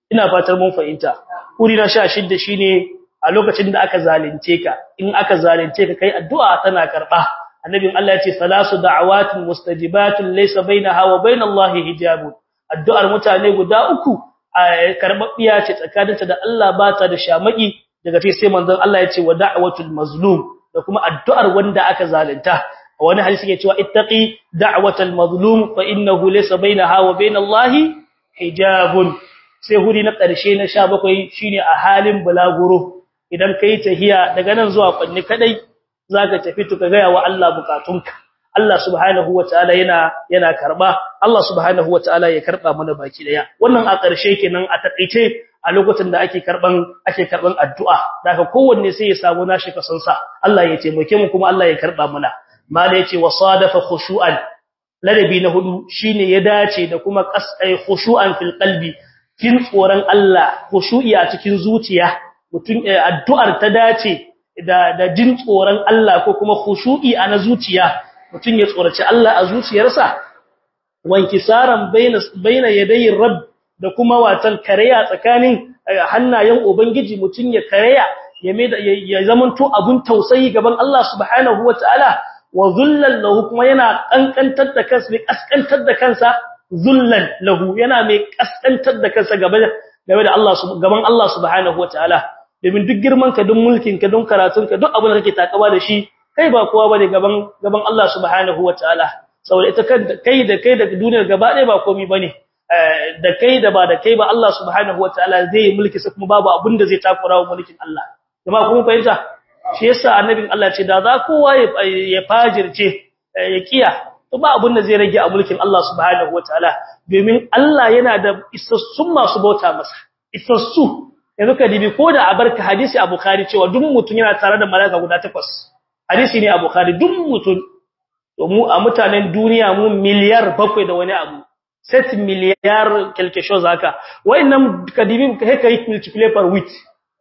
ina fatar mun fahimta wuri na 16 shine a lokacin da aka zalunce ka in aka zalunce ka kai addu'a tana karba annabin Allah ya ce salasu da'awatin mustajibatun laysa bainaha wa bainallahi hijabun addu'ar mutane guda uku karbabbiya ce tsakaninta da Allah ba ta da shamaki daga sai manzon Allah ya ce wa da'watul mazlum da kuma addu'ar wanda aka zalunta wani hadisi yake cewa ittaqi da'watal mazlum fa innahu laysa bainaha wa bainallahi hijabun sai huri na ƙarshe na 17 shine a halin bulaguro idan kai tahiya daga nan zuwa kwanni kadai zaka tafi to ka ga wa Allah bukatunka Allah subhanahu wataala yana karba Allah subhanahu wataala ya karba mana baki daya wannan a ƙarshe kenan a takeice a lokacin da ake karban addu'a daga kowanne sai ya samu nashi kasansa Allah ya taimake mu kuma Allah ya karba mana mala yace wasadafa khushu'an ladabi na hudu shine ya dace da kuma qasai khushu'an fil qalbi kin tsoron Allah khushu'i a cikin zuciya mutun addu'ar ta dace da jin tsoron Allah ko kuma khushu'i a na zuciya mutun ya tsoraci Allah a zuciyarsa wankisaran baina yadayin rabb da kuma watan kareya tsakanin hannayen ubangiji mutun ya kareya ya zamanto abun tausayi gaban Allah subhanahu wataala wa zullan lahu kuma yana kankantar da kansa mai kaskantar da kansa zullan lahu yana mai kaskantar da kansa gaban Allah gaban Allah subhanahu wataala domin duk girman ka duk mulkin ka duk karatun ka duk abin da kake takaba da shi kai ba kowa bane gaban Allah subhanahu wataala saboda ita kai da duniyar gaba ɗaya ba komai bane da kai da ba da kai ba Allah subhanahu wataala zai mulki sa kuma babu abin da zai takura wa mulkin Allah kuma kuma fahimta shi yasa annabin Allah ce da za kowa ya fajirce ya kiya to ba abin da zai rage a mulkin Allah subhanahu wataala domin Allah yana da isassun masu bauta masa isassu yanzu ka dibi ko da a barka hadisi a Bukhari cewa duk mutum yana tare da malaika guda 8 hadisi ne a Bukhari duk mutum to mu a mutanen duniya mu miliyar 7 da wani abu 7 miliyar quelque chose haka wayannan ka dibi kai multiply per with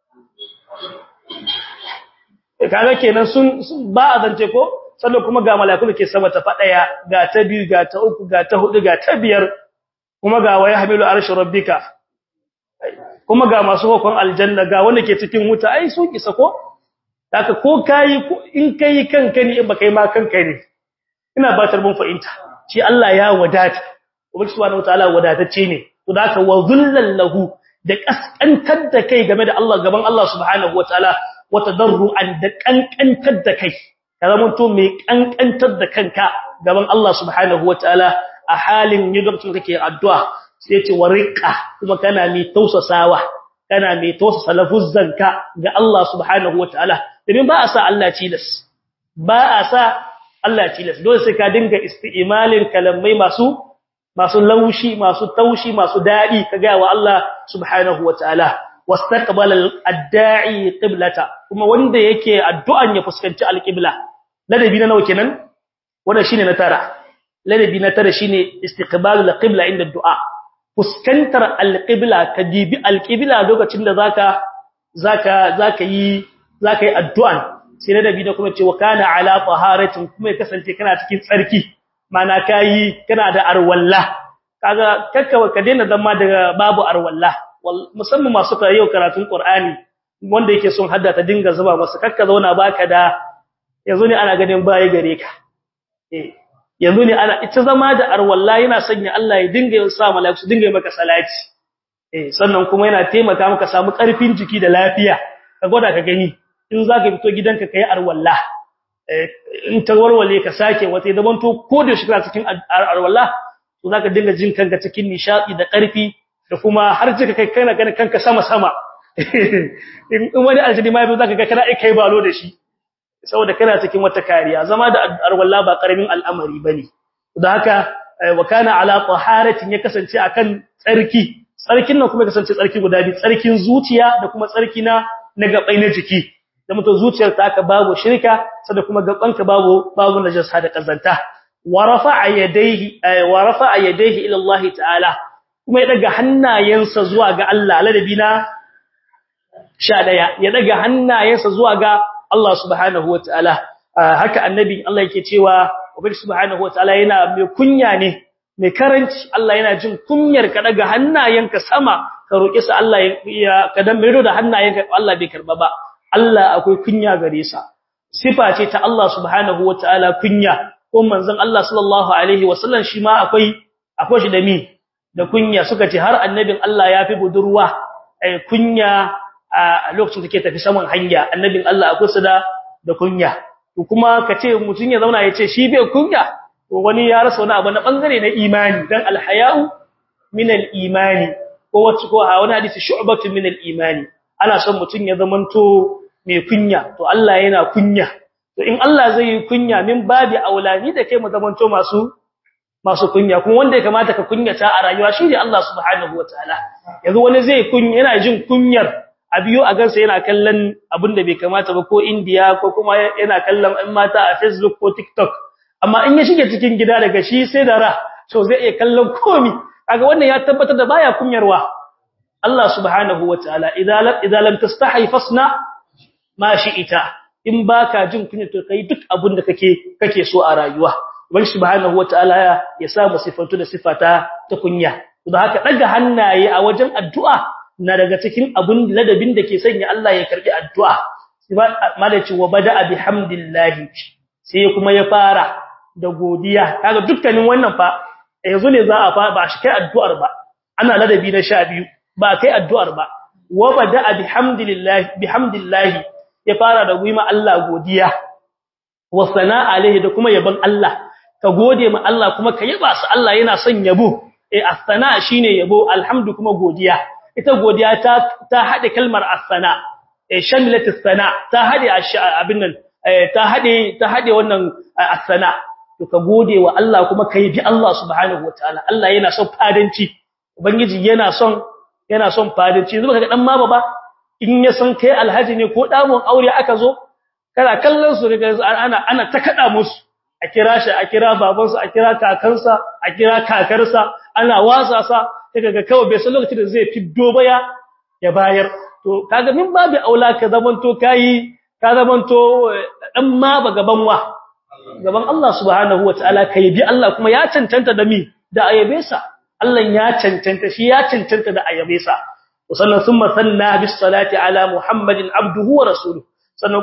kaga kenan sun ba azance ko sannan kuma ga malaiku da ke sama ta fadaya ga ta biyu ga ta uku ga ta hudu ga ta biyar kuma ga waya hamilu arshi rabbika kuma ga masu hukun aljanna ga wanda ke cikin wuta ai sun kisa ko haka ko kai in kai kanka ne in ba kai ma kanka ne ina batar mun fahimta shi Allah ya wadata ubangi subhanahu wataala wadatacce ne to haka wa zullallahu da kaskantar da kai game da Allah gaban Allah subhanahu wataala wa tadarruan da kankantar da kai kaza mun to mai kankantar da kanka gaban Allah subhanahu wataala a halin yadda kake addu'a sai ce wariqa kuma kana mai tausasawa kana mai tausasa lafuzzanka ga Allah subhanahu wataala idan ba a sa Allah tilas ba a sa Allah tilas dole sai ka dinga isti'malin kalamai masu laushi masu taushi masu dadi kaga wa Allah subhanahu wataala wastaqbala ad-da'i qiblata kuma wanda yake addu'an ya fuskanci al-qibla ladabi na nawa kenan wannan shine na tara ladabi na tara shine istiqbalu al-qibla inda du'a fuskantar al-qibla ka dibi al-qibla lokacin da zaka yi addu'an sai ladabi na kuma cewa kana ala taharatin kuma ya kasance kana cikin tsarki mana kana da arwalla kaga kakkawa ka daina zama daga babu arwalla musamman masu yau karatun Qur'ani wanda yake son hadda ta dinga zuba masa kakka zauna baka da yanzu ne ana ganin baya gare ka yanzu ne ana ita zama da arwalla yana sanya Allah ya dinga yin sa malaiku su dinga maka salati sannan kuma yana taimaka maka samu karfin jiki da lafiya ka gwada ka gani in zaka fito gidanka kai arwalla in ta warwale ka sake wata zaman to ko da shi kana cikin arwalla to zaka dinga jin kanka cikin nishadi da karfi da kuma har jika kai kanka sama in wani aljini ma yazo zaka ga kana kai balo da shi saboda kana cikin wata kariya zama da arwalla ba karamin al'amari bane don haka wa kana ala taharatin ya kasance akan tsarkin nan kuma kasance tsarki guda biyu tsarkin zuciya da kuma tsarki na gabai na jiki da mutum zuciyar ta aka babu shirka sada kuma gabanka babu najasa da kazanta wa rafa'a yadayhi ila Allah ta'ala kuma ya daga hannayensa zuwa ga Allah ladabi na 11 ya daga hannayensa zuwa ga Allah subhanahu wataala haka annabi Allah yake cewa ubangi subhanahu wataala yana mai kunya ne mai karanci Allah yana jin kunyar ka daga hannayenka sama ka roki sa Allah ya kadan mai da hannayenka Allah bai karba ba Allah akwai kunya gare sa sifa ce ta Allah subhanahu wataala kunya ko manzon Allah sallallahu alaihi wasallam shi ma akwai shi da kunya suka ce har annabin Allah ya fi budurwa kunya a lokacin da take tafi saman hanya annabin Allah akwai su da kunya to kuma kace mutun ya zauna yace shi bai kunya to wani ya rasa wani abu na bangare na imani dan alhaya'u min al-imani ko wani hadisi shu'batun min al-imani ana son mutun ya zamanto mai kunya to Allah yana kunya to in Allah zai yi kunya min babi aulani da kai mu zamanto masu kunya kuma wanda ya kamata ka kunyata a rayuwa shi ne Allah subhanahu wataala yanzu wani zai kunya yana jin kunyar abiyo a gansa yana kallon abinda bai kamata ba ko India ko kuma yana kallon ɗan mata a Facebook ko TikTok amma in ya shige cikin gida daga shi sai da ra to zai iya kallon komi kaga wannan ya tabbatar da baya kunyarwa Allah subhanahu wataala idza lam tastahi fasna ma shi'ita in baka jin kunya to kai duk abin da kake so a rayuwa ubangi subhanahu wataala ya sa mu sifantu da sifata ta kunya don haka daga hannaye a wajen addu'a na daga cikin abun ladabin da ke sanya Allah ya karbi addu'a malaci wa bada'a bihamdillahi sai kuma ya fara da godiya kaga dukkanin wannan fa yanzu ne za a fa ba shi kai addu'ar ba ana ladabi na 12 ba kai addu'ar ba wa bada'a bihamdillahi ya fara da guyima Allah godiya wa sana'a alaihi da kuma yaban Allah ka gode ma Allah kuma ka yaba su Allah yana son yabo as-sana shine yabo alhamdu kuma godiya ita godiya ta hade kalmar as-sana shamilatus sana ta hade abin nan ta hade wannan as-sana to ka gode wa Allah kuma ka yi bi Allah subhanahu wataala Allah yana son fadanci ubangiji yana son fadanci yanzu kaga dan ma baba in ya san kai alhaji ne ko damun aure aka zo kana kallon su daga ana ta kada musu a kira shi a kira babansa a kira kakansa a kira kakarsa ana wasa sa kaga kawai bai san lokacin da zai fiddo baya ya bayar to kaga min babu aula ka zamanto ka zamanto dan ma ba gaban Allah subhanahu wataala kai bi Allah kuma ya cancanta da da ayabesa Allah ya cancanta shi ya cancanta da ayabesa sannan thumma sanna bis salati ala muhammadin abduhu wa rasuluhu sannan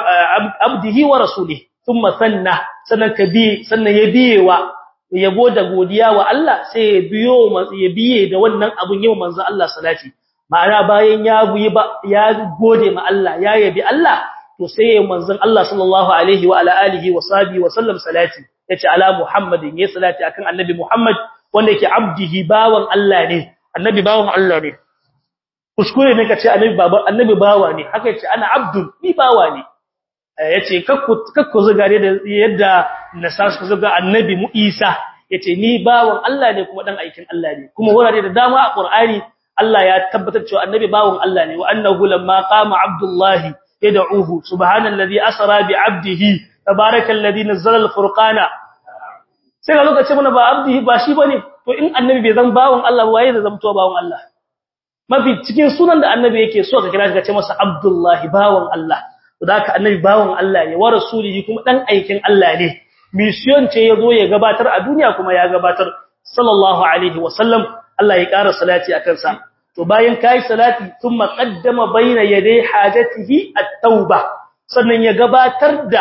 abdihi wa rasulihi thumma sanna sannan sannan ya biyewa yabo da godiya wa Allah sai ya biye da wannan abun yau manzo Allah salati ma'ana bayan ya gode ma Allah ya yabi Allah to sai manzon Allah sallallahu alaihi wa ala alihi wa sahbihi wa sallam salati yace ala muhammadin ya salati akan annabi muhammad wanda yake abdihi bawan Allah ne annabi bawan Allah ne kuskure ne kace annabi bawa ne haka yace ana abdul ni bawa ne yace kakku zugare da yadda nasas ku zuga annabi mu Isa yace ni bawan Allah ne kuma dan aikin Allah ne kuma wurare da dama a Qur'ani Allah ya tabbatar cewa annabi bawan Allah ne wa annahu lamma qama abdullahi yad'uhu subhanallazi asra bi 'abdihi tabarakallazi nazzala al-furqana sai ga lokacin mun ba abdihi ba shi bane to in annabi bai zan bawan Allah waye da zamto bawan Allah mafi cikin sunan da annabi yake so ka kira shi ka ce masa abdullahi bawan Allah to da haka annabi bawan Allah ne wa rasulihi kuma dan aikin Allah ne mission ce yazo ya gabatar a duniya kuma ya gabatar sallallahu alaihi wasallam Allah ya ƙara salati akan sa to bayan kai salati thumma qaddama bayna yaday hajatihi at-tauba sannan ya gabatar da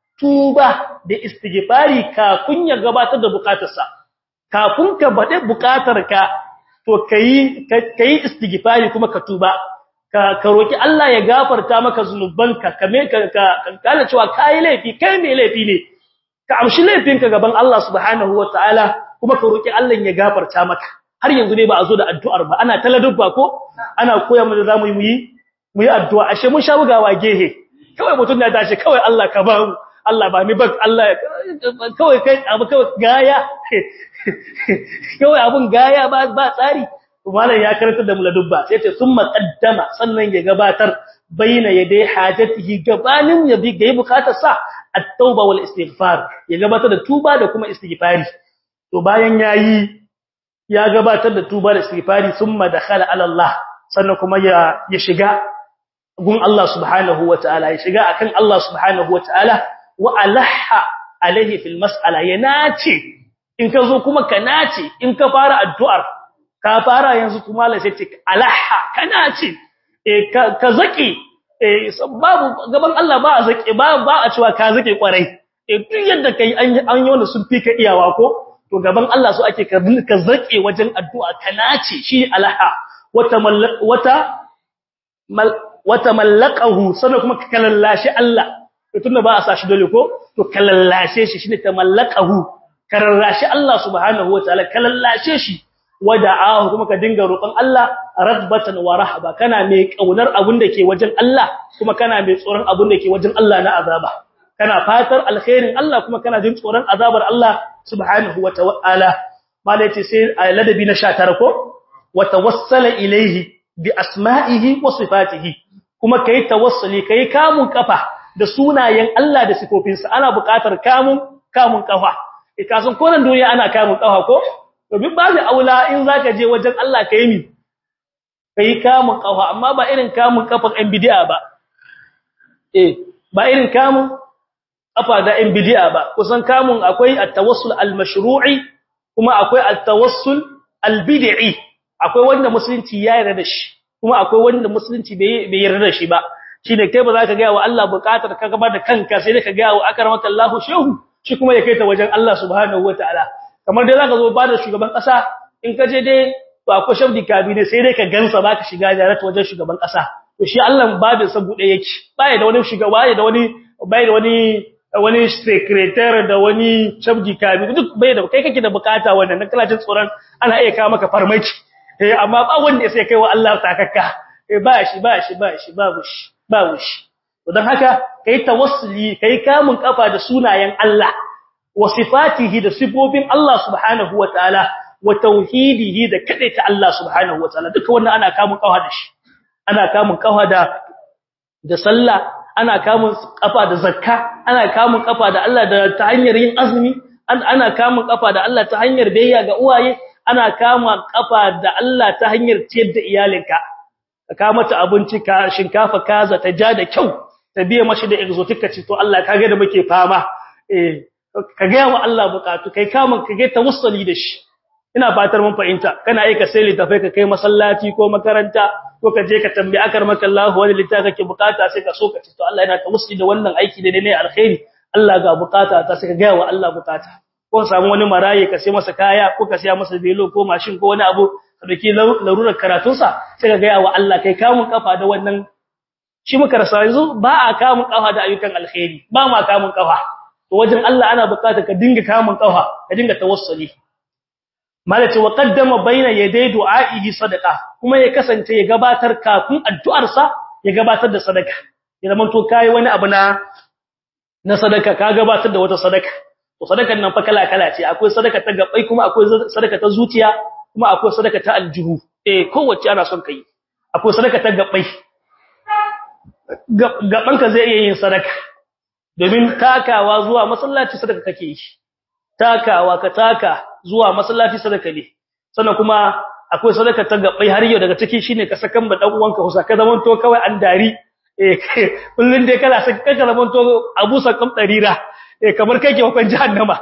tuba da istighfari kafin ya gabatar da bukatarsa kafin ka bade bukatarka to kai istighfari kuma ka tuba ka roki Allah ya gafarta maka zunubanka kame ka kana cewa kai laifi kai mai laifi ne ka amshi laifinka gaban Allah subhanahu wataala kuma ka roki Allah ya gafarta maka har yanzu ne ba a zo da addu'ar ba ana taladubba ko ana koya mu da zamu yi addu'a ashe mun sha bugawa gehe kawai mutun ya tashi kawai Allah ka ba mu Allah ba ni bak Allah kawai kai abu kawai gaya kawai abun gaya ba tsari malam ya karanta da muladubba sai ce summa qaddama sannan ya gabatar baina yadai hajatihi gabanin ya bi ga bukatar sa at-tauba wal istighfar ya gabatar da tuba da kuma istighfari to bayan ya gabatar da tuba da istighfari summa dakhala ala Allah sannan kuma ya shiga gun Allah subhanahu wataala ya shiga akan Allah subhanahu wataala wa alaha alaihi fil mas'ala ya nace in ka zo kuma ka nace in ka fara addu'ar ka fara yanzu kuma la sai alaha kana ce ka zaki babu gaban Allah ba a zaki ba a cewa ka zaki kwarai duk yadda kai an yi wanda sun fi ka iyawa ko to gaban Allah so ake ka zaki wajen addu'a ka nace shi alaha wata mallaqahu sannan kuma ka kallashi Allah to tunda ba a sa shi dole ko to kallashe shi shine tamallaqahu kararrashi Allah subhanahu wataala kallashe shi wada'ahu kuma ka dinga roƙon Allah ragbatan wa rahaba kana mai kaunar abun da ke wajen Allah kuma kana mai tsoron abun da ke wajen Allah na azaba kana fatar alkhairin Allah kuma kana jin tsoron azabar Allah subhanahu wataala malaiti sai ladabi na 19 ko wa tawassala ilayhi bi asma'ihi wa sifatihi kuma kai tawassuli kai kamun kafa da sunayen Allah da sifofinsa ana buƙatar kamun kafa kasan konan duniya ana kamun kafa ko domin babu aula in zaka je wajen Allah kai mi kai kamun kafa amma ba irin kamun kafan ɗan bid'a ba ba irin kamun kafa da ɗan bid'a ba kusan kamun akwai at-tawassul al-mashru'i kuma akwai at-tawassul al-bid'i akwai wanda musulunci ya yarda da shi kuma akwai wanda musulunci bai yarda da shi ba shine kai ba za ka ga wa Allah buƙatar ka gaba da kanka sai ka ga wa akramaka Allahu shehu shi kuma ya kai ta wajen Allah subhanahu wataala kamar dai zaka zo ba da shugaban kasa in ka je dai to akwai shabdi kabine sai dai ka gansa baka shiga jarata wajen shugaban kasa to shi Allah babin sa bude yake baya da wani shugaba bai da wani secretary da wani shabdi kabine duk bai da kai kake da bukata wannan kana jin tsoron ana iya kawo maka farmaki amma ba wanda sai kai wa Allah takakka babu shi don haka kai tawassuli kai kamun kafa da sunayen Allah wa sifatihi da sifofin Allah subhanahu wataala wa tauhidihi da kadaita Allah subhanahu wataala duka wannan ana kamun kafa da shi ana kamun kafa da sallah ana kamun kafa da zakka ana kamun kafa da Allah da ta hanyar yin azumi ana kamun kafa da Allah ta hanyar biyayya ga uwaye ana kama kafa da Allah ta hanyar ciyar da iyalinka ka mata abinci ka shinkafa kaza ta ja da kyau ta biye mashi da exotic kace to Allah kage da muke fama ka ga wa Allah bukatu kai kamun kage tawassuli da shi ina fatar mun fahimta kana aika sai litafai ka kai masallaci ko makaranta ko ka je ka tambayi akar maka Allah wani litafi kake bukata sai ka so ka ce to Allah yana tawassuli da wannan aiki da ne alkhairi Allah ga bukata ta sai ka ga wa Allah bukata ko samu wani maraye ka sai masa kaya ko ka sai masa belo ko mashin ko wani abu ka dake larurar karatunsa sai ka ga wa Allah kai kamun kafa da wannan shi muka rasa yanzu ba a kamun kafa da ayyukan alkhairi ba ma kamun kafa to wajen Allah ana buƙatar ka dinga kamun kafa ka dinga tawassuli malaka wa qaddama baina yaday du'a'ihi sadaqa kuma ya kasance ya gabatar kafin addu'arsa ya gabatar da sadaka ya zaman to kai wani abu na sadaka ka gabatar da wata sadaka to sadakan nan fa kala ce akwai sadaka ta gabai kuma akwai sadaka ta zuciya kuma akwai sadaka ta aljihu kowace ana son kai akwai sadaka ta gabai gabanka zai iya yin sadaka domin takawa zuwa masallaci sadaka kake yi takawa ka taka zuwa masallaci sadaka ne sannan kuma akwai sadaka ta gabai har yau daga ciki shine ka sakan ba dan uwanka husa ka zaman to kawai an dari kullun dai kala saka ka zaman to abu sakam darira kamar kai ke hukun jahannama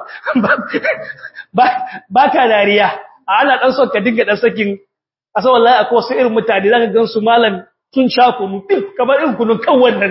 ba ka dariya ana dan son ka dinga dan sakin asa wallahi akwai wasu irin mutane zaka gansu malam tun shafu mutum kamar irin kunun kan wannan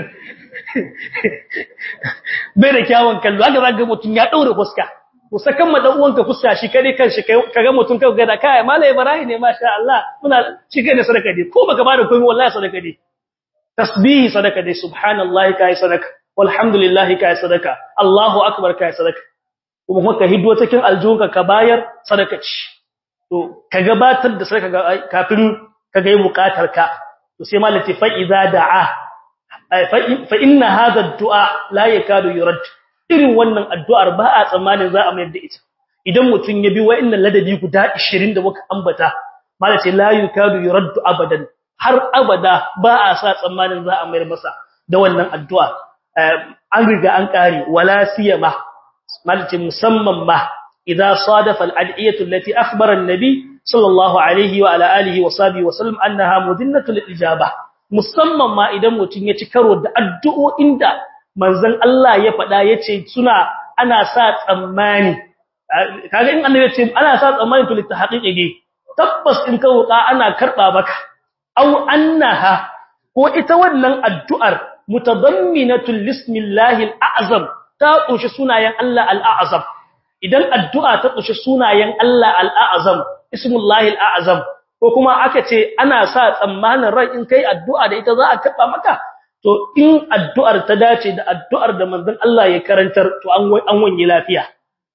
bai da kyawun kallo haka zaka mutum ya daure fuska ko sakan ma dan uwanka fuska shi kare kanshi kaga mutum kaga ga da kai malai ibrahim ne masha Allah muna cike da sadaka dai ko baka bada komai wallahi sadaka dai tasbih sadaka dai subhanallahi kai sadaka walhamdulillahi kai sadaka Allahu akbar kai sadaka kuma ka hiddo cikin aljunka ka bayar sadaka ce to ka gabatar da sadaka kafin ka ga bukatar ka to sai malati fa idza da'a fa inna hadha ad-du'a la yakadu yurad irin wannan addu'ar ba a tsammanin za a mayar da ita idan mutun ya bi wa'annan ladabi guda 20 da muka ambata malati la yakadu yurad abadan har abada ba a sa tsammanin za a mayar masa da wannan addu'a an riga an kare wala siyama malati musamman ma idza sadafa al-ad'iyatu allati akhbara an-nabi sallallahu alaihi wa ala alihi wa sahbihi wa sallam annaha mudinnatul ijaba musamman ma idan mutun ya ci karo da addu'o'in da manzon Allah ya faɗa yace ana sa tsammani kaga in annabi ce ana sa tsammanin to litahqiqi ne tabbas in ka roƙa ana karba maka aw annaha ko ita wannan addu'ar mutadamminatul lismillahil a'zam ta kunshi sunayen Allah al-a'zam idan addu'a ta kunshi sunayen Allah al-a'zam ismullahil a'zam ko kuma aka ce ana sa tsammanin rai in kai addu'a da ita za a karba maka to in addu'ar ta dace da addu'ar da manzon Allah ya karantar to an wanye lafiya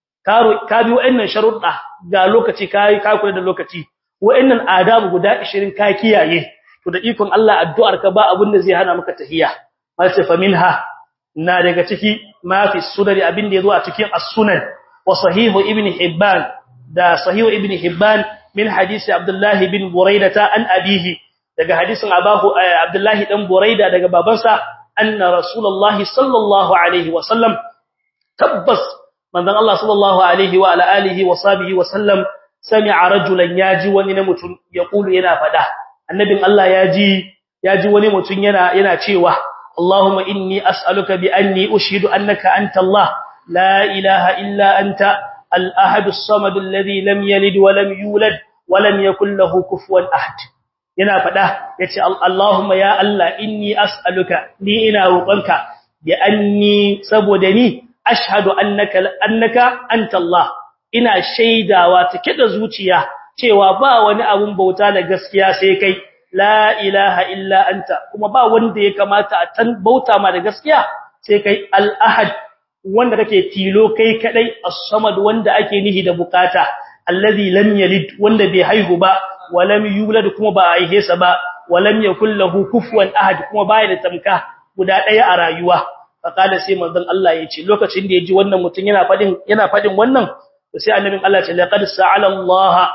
ka bi wa'annan sharuɗa ga lokaci kai ka kula da lokaci wa'annan adabu guda 20 ka kiyaye to da ikon Allah addu'ar ka ba abin da zai hana maka tahiyya mal fa minha na daga ciki ma fi sunani abin da yazo a cikin as-sunan wa sahih ibn hibban da sahih ibn hibban min hadisi abdullah bin buraidah an abihi daga hadisin abahu abdullah dan buraida daga babansa anna rasulullahi sallallahu alaihi wa sallam tabbas manzon Allah sallallahu alaihi wa ala alihi wa sahbihi wa sallam sami'a rajulan yaji wani na mutum yaqulu yana fada annabin Allah yaji wani mutum yana cewa Allahumma inni as'aluka bi anni ushhidu annaka anta Allah la ilaha illa anta al-ahad as-samad alladhi lam yalid wa lam yulad wa lam yakul lahu kufuwan ahad yana fada yace Allahumma ya Allah inni as'aluka ni ina roƙonka bi anni saboda ni ashhadu annaka anta Allah ina shaidawa take da zuciya cewa ba wani abun bauta da gaskiya sai kai la ilaha illa anta kuma ba wanda ya kamata a tan bauta ma da gaskiya sai kai al-ahad wanda kake tilo kai kadai as-samad wanda ake nihi da bukata allazi lam yalid wanda bai haihu ba wa lam yulad kuma ba aihe sa ba wa lam yakul lahu kufuwan ahad kuma baya da tamka guda daya a rayuwa faqala sai manzon Allah yace lokacin da yaji wannan mutun yana fadin wannan sai annabin Allah ce laqad sa'ala Allah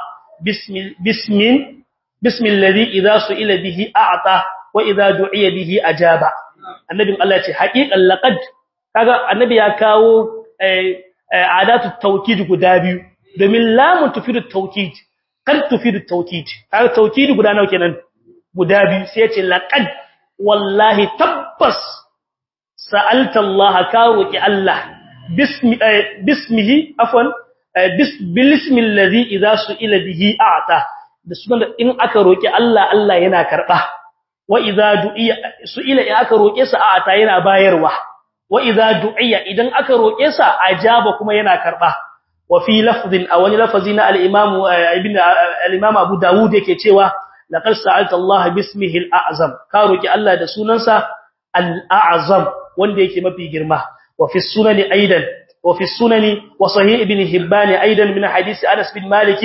bismil ladhi idha su'ila bihi a'ta wa idha du'iya bihi ajaba annabin Allah ce haqiqan laqad kaga annabi ya kawo adatu tawkid guda biyu domin lamun tufidu tawkid kan tufidu tawkid kaga tawkid guda nawa kenan guda biyu sai ya ce laqad wallahi tabbas sa'alta Allah ka roki Allah bismihi afwan bilismil ladhi idha su'ila bihi a'ta da sunan in aka roki Allah Allah yana karba wa idha du'iya su'ila in aka roke sa a'ta yana bayarwa wa idha du'iya idan aka roke sa ajaba kuma yana karba wa fi lafdhin aw wani lafzina al-imam Abu Dawud yake cewa laqad sa'alta Allah bismihi al-a'zam ka roki Allah da sunansa al-a'zam wanda yake mafi girma wa fi sunani aidan وفي السنن وصحيح ابن حبان أيضا من حديث أنس بن مالك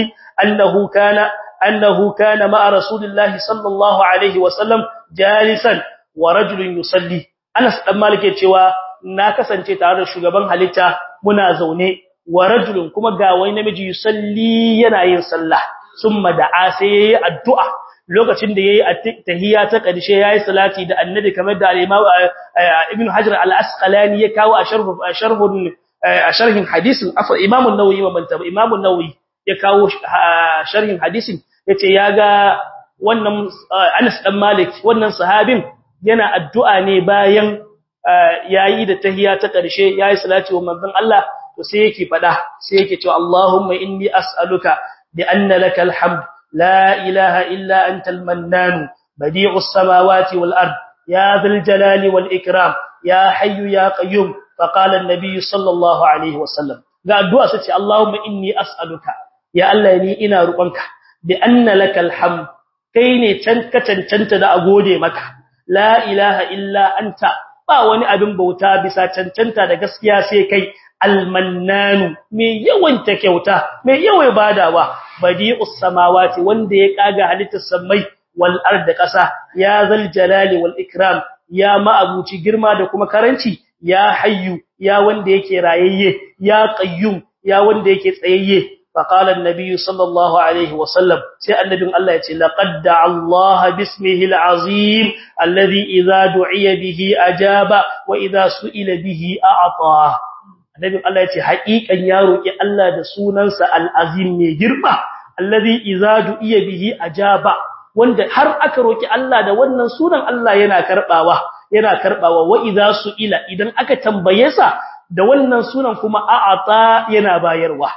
أنه كان مع رسول الله صلى الله عليه وسلم جالسا ورجل يصلي أنس بن مالك يتوى ناكسا تتعرض شغبان حليتا منازوني ورجل كما قاوين مجي يصلي ينعين صلى ثم دعا سيئي الدعاء lokacin da yayi tahiyya ta karshe yayi salati da annabi kamar da al-imam ibn hajar al-asqalani ya kawo a sharhin hadisin imam an-nawawi imam an-nawawi ya kawo sharhin hadisin yace yaga wannan Anas dan Malik wannan sahabin yana addu'a ne bayan yayi da tahiyya ta karshe yayi salati wa manzon Allah to sai yake fada sai yake cewa Allahumma inni as'aluka bi anna lakal hamd لا إله إلا أنت المنان بديع السماوات والأرض يا ذا الجلال والإكرام يا حي يا قيوم فقال النبي صلى الله عليه وسلم قال دعاء ستي اللهم إني أسألك يا الله إني إنا رقمك بأن لك الحمد كيني تنكتنت دا أقودي مك لا إله إلا أنت ba wani abin bauta bisa cancanta da gaskiya sai kai almannanu mai yawan ta kyauta mai yawan badawa badi'us samawati wanda ya kaga halittar samai wal ard qasa ya zal jalali wal ikram ya ma'abuci girma da kuma karanci ya hayyu ya wanda yake rayayye ya qayyum ya wanda yake tsayayye faqala an-nabiy sallallahu alaihi wasallam sai annabin Allah ya ce laqad da'a Allah bismihi al-azim alladhi idha du'iya bihi ajaba wa idha su'ila bihi a'ta annabin Allah ya ce haƙiƙan ya roki Allah da sunansa al-azim mai girma alladhi idza du'iya bihi ajaba wanda har aka roki Allah da wannan sunan Allah yana karbawa wa idza su'ila idan aka tambaye sa da wannan sunan kuma a'ata yana bayarwa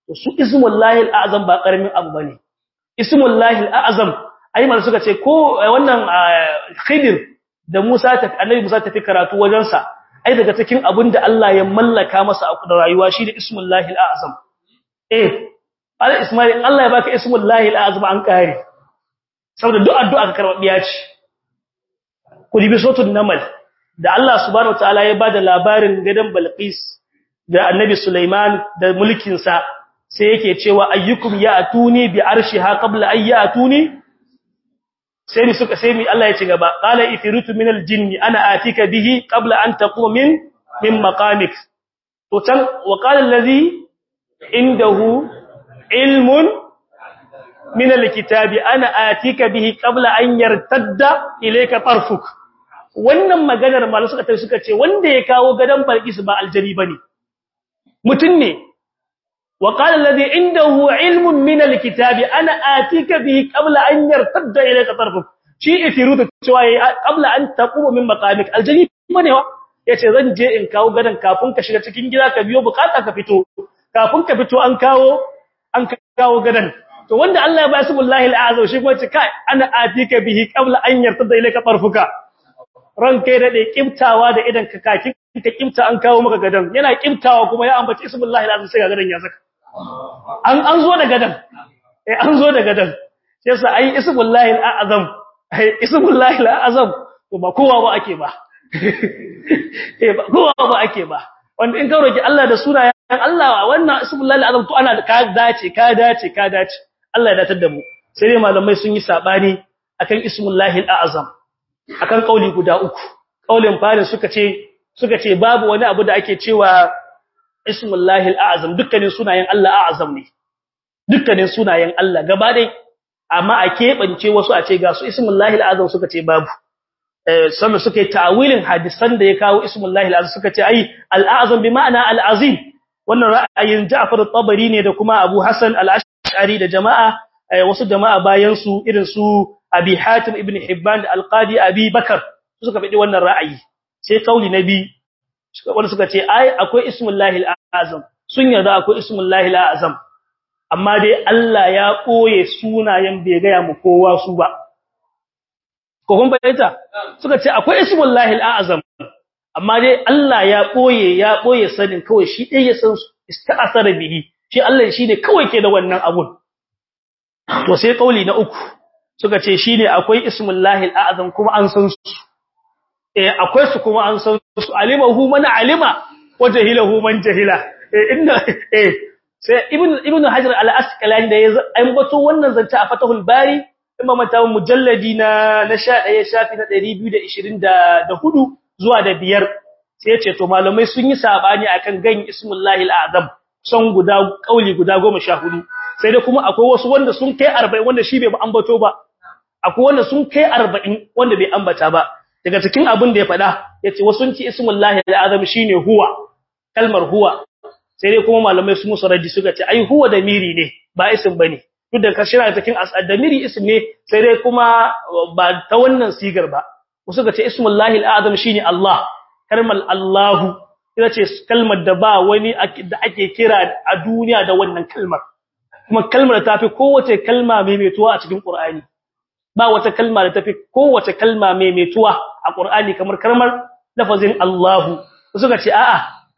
su ismullahi al'azam ba karamin abu bane ismullahi al'azam ai mal suka ce ko wannan Khidir da Musa annabi Musa tafi karatu wajen sa ai daga cikin abinda Allah ya mallaka masa a rayuwa shi da ismullahi al'azam Ismail in Allah ya baka ismullahi al'azam an kare saboda duk addu'a ka karbiya ce ku dibi suratul namal da Allah subhanahu wataala ya bada labarin gadan Balqis da Annabi Sulaiman da mulkin sa sai yake cewa ayyukum ya'tuni bi arshiha qabla an ya'tuni sai mi Allah ya ci gaba qala ifritu minal jinni ana atika bihi qabla an taqum min maqamik to tan wa qala allazi indahu ilmun min alkitabi ana atika bihi qabla an yartadda ilayka tarfuk wannan maganar malamu suka ce wanda ya kawo gadan Balqis ba aljani bane mutun ne wa qala alladhi indahu ilmun min alkitabi ana atika bihi qabla an yartadda ilayka tarfuk shi ifirutu cewa qabla an taquma min maqamik aljani bane wa yace zan je in kawo gadan kafin ka shiga cikin gida ka biyo bukata ka fito kafin ka fito an kawo gadan to wanda Allah ya ba su billahi al'azam shi kuma ce kai ana atika bihi qabla an yartada ilayka tarfuka ran kai da kibtawa da idan ka kaki ka kibta an kawo maka gadan yana kibtawa kuma ya ambaci ismullahi al'azam sai ga gadan ya saka an zo da gadan an zo da gadan sai sa ai ismullahi al'azam to ba kowa ba ake ba ba kowa ba ake ba wanda in ka roki Allah da sunayen Allah wannan ismullahi al'azam to ana ka dace Allah ya datar da mu sai dai malamai sun yi sabani akan ismullahi al'azam akan kauli guda uku kaulin fari suka ce babu wani abu da ake cewa ismullahi al'azam dukkanin sunayen Allah a'azam ne dukkanin sunayen Allah gaba dai amma a kebance wasu a ce ga su ismullahi al'azam suka ce babu sannan suka yi ta'awilin hadisan da ya kawo ismullahi al'azam suka ce ai al'azam bi ma'ana al'azim wannan ra'ayin Ja'far at-Tabari ne da kuma Abu Hassan al-Ash'ari da jama'a wasu jama'a bayan su irin su Abi Hatim ibn Hibban da Al-Qadi Abi Bakar suka fadi wannan ra'ayi sai kauli nabi wanda suka ce ai akwai ismullahi al-azam sun yarda akwai ismullahi al-azam amma dai Allah ya koye sunayen bai ga ya mu kowa su ba ko kun bayyana suka ce akwai ismullahi al-azam amma dai Allah ya boye sanin kawai shi dai ya san ista'asara bihi shi Allah shine kawai ke da wannan abun to sai kauli na uku suka ce shine akwai ismullahi al'azam kuma an san su akwai su kuma an san su alimahu man alima wa jahilahu man jahila inda sai ibnu hajar al-asqalani da ya ambato wannan zance a fatahul bari imma mata mujalladi na 11 shafi na 224 zuwa da 5 sai yace to malamai sun yi sabani akan gan ismullahi al'azam son kauli guda 14 sai dai kuma akwai wasu wanda sun kai 40 wanda shi bai ambato ba akwai wanda sun kai 40 wanda bai ambata ba daga cikin abin da ya fada yace wasu sun ci ismullahi al'azam shine huwa kalmar huwa sai dai kuma malamai su musu raji suka ce ai huwa da miri ne ba ism bane duk da kashira cikin as'adamiri ism ne sai dai kuma ba ta wannan sigar ba suka ce ismullahi al'azam shine Allah kalmar Allahu ita ce kalmar da ba wani da ake kira a duniya da wannan kalmar kuma kalmar ta fi kowace kalma maimaituwa a cikin Qur'ani ba wata kalma da tafi kowace kalma maimaituwa a Qur'ani kamar kalmar lafazin Allahu suka ce a'a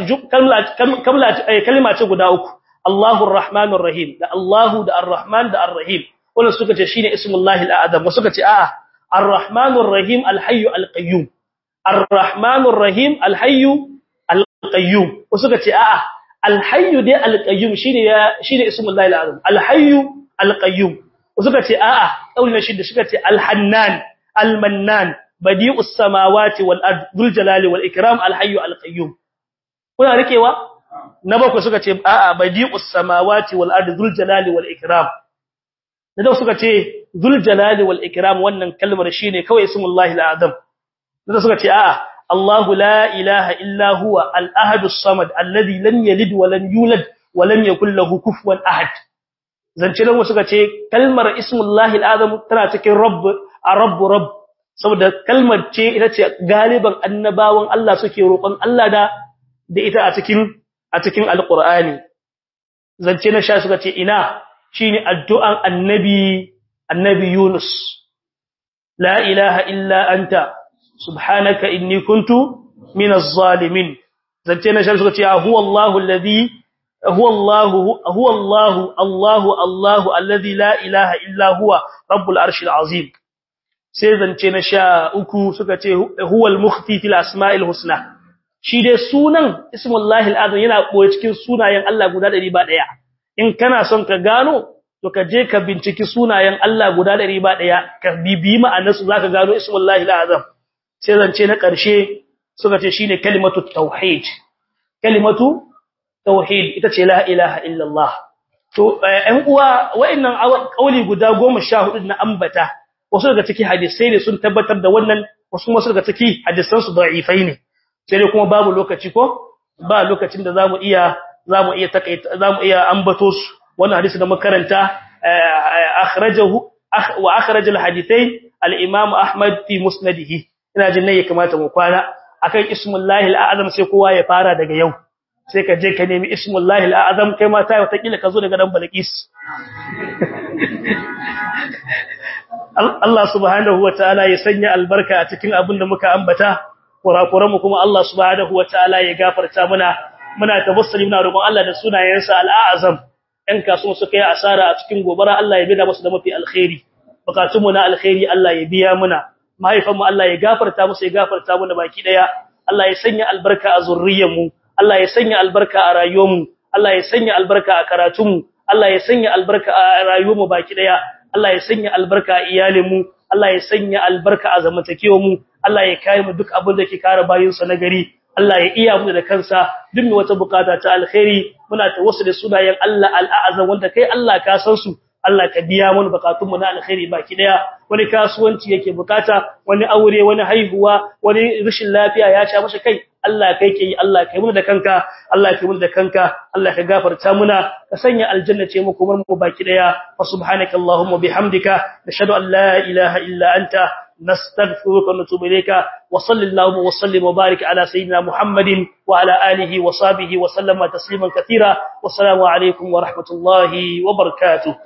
kalma ce guda uku Allahur Rahmanur Rahim da Allahu da Ar-Rahman da Ar-Rahim wannan suka ce shine ismullahi al-azam suka ce a'a Ar-Rahmanur Rahim Al-Hayy Al-Qayyum Ar-Rahmanur Rahim Al-Hayy Al-Qayyum suka ce a'a Al-Hayy dai Al-Qayyum shine ismullahi al-azam Al-Hayy Al-Qayyum suka ce a'a kaulin shi da suka ce Al-Hannan Al-Mannan Badi'us Samawati wal Ard Dhul Jalali wal Ikram Al-Hayy Al-Qayyum kuna rikewa na bakwai suka ce a'a Badi'us Samawati wal Ard Dhul Jalali wal Ikram da suka ce Dhul Jalali wal Ikram wannan kalmar shine kawai ismullahi al-azam da suka ce a'a Allahu la ilaha illa huwa al-ahadus samad alladhi lam yalid wa lam yulad wa lam yakul lahu kufuwan ahad zance nan suka ce kalmar ismullahi al-azam tana cikin rabb saboda kalmar ce ita ce galiban annabawan Allah suke roƙon Allah da ita a cikin alqur'ani zance na sha suka ce ina shine addu'an annabi Yunus la ilaha illa anta subhanaka inni kuntu minaz zalimin zance na sha suka ce huwa Allahu alladhi huwa Allahu alladhi la ilaha illa huwa rabbul arshil azim sai zance na sha uku suka ce huwa al-mukhti fil asma'il husna shi dai sunan ismullahi al-azam yana boye cikin sunayen Allah guda 101 in kana son ka gano to ka je ka binciki sunayen Allah guda 101 ka bibi ma'anarsu zaka gano ismullahi al-azam sai zance na karshe suka ce shine kalimatu tauhid ita ce la ilaha illallah to ɗan uwa wa'annan kauli guda 14 na ambata wasu daga cikin hadisai ne sun tabbatar da wannan wasu daga cikin hadisan su da'ifai ne sai dai kuma babu lokaci ko ba lokacin da zamu iya ambato su wannan hadisi da makaranta akhraj al-hadithain al-imam Ahmad fi musnadihi ina jin ne ya kamata mu kwana akan ismullahi al-azam sai kowa ya fara daga yau sai ka je ka nemi ismullahi al-azam kai ma ta wata kila ka zo daga dan Balqis Allah subhanahu wataala ya sanya albarka a cikin abin da muka ambata kurakuran mu kuma Allah subhanahu wataala ya gafarta muna tawassuli muna roƙon Allah da sunayensa al-azam ɗan kasuwa suka yi asara a cikin gobara Allah ya bida musu da mafi alkhairi bukatun mu na alkhairi Allah ya biya muna mahaifan mu Allah ya gafarta musu ya gafarta muna baki daya Allah ya sanya albarka a zurriyar mu Allah ya sanya albarka a rayuwar mu Allah ya sanya albarka a karatun mu Allah ya sanya albarka a rayuwar mu baki daya Allah ya sanya albarka a iyalin mu Allah ya sanya albarka a zamantakewar mu Allah ya kare mu duk abin da ke kare bayin sa nagari Allah ya iya mu da kansa duk wata bukata ta alkhairi muna tawassuli sunayen Allah al-azam wanda kai Allah ka san su Allah ka biya mana bukatun mu na alkhairi baki daya wani kasuwanci yake bukata wani aure wani haihuwa wani rashin lafiya ya sha masa kai Allah kai ke yi Allah kai mu da kanka Allah kai mu da kanka Allah ka gafarta muna ka sanya aljanna ce mu kuma mu baki daya wa subhanakallahumma bihamdika nashhadu an la ilaha illa anta nastaghfiruka wa natubu ilayka wa sallallahu wa sallim wa barik ala sayyidina Muhammadin wa ala alihi wa sahbihi wa sallama tasliman katira wa assalamu alaikum wa rahmatullahi wa barakatuh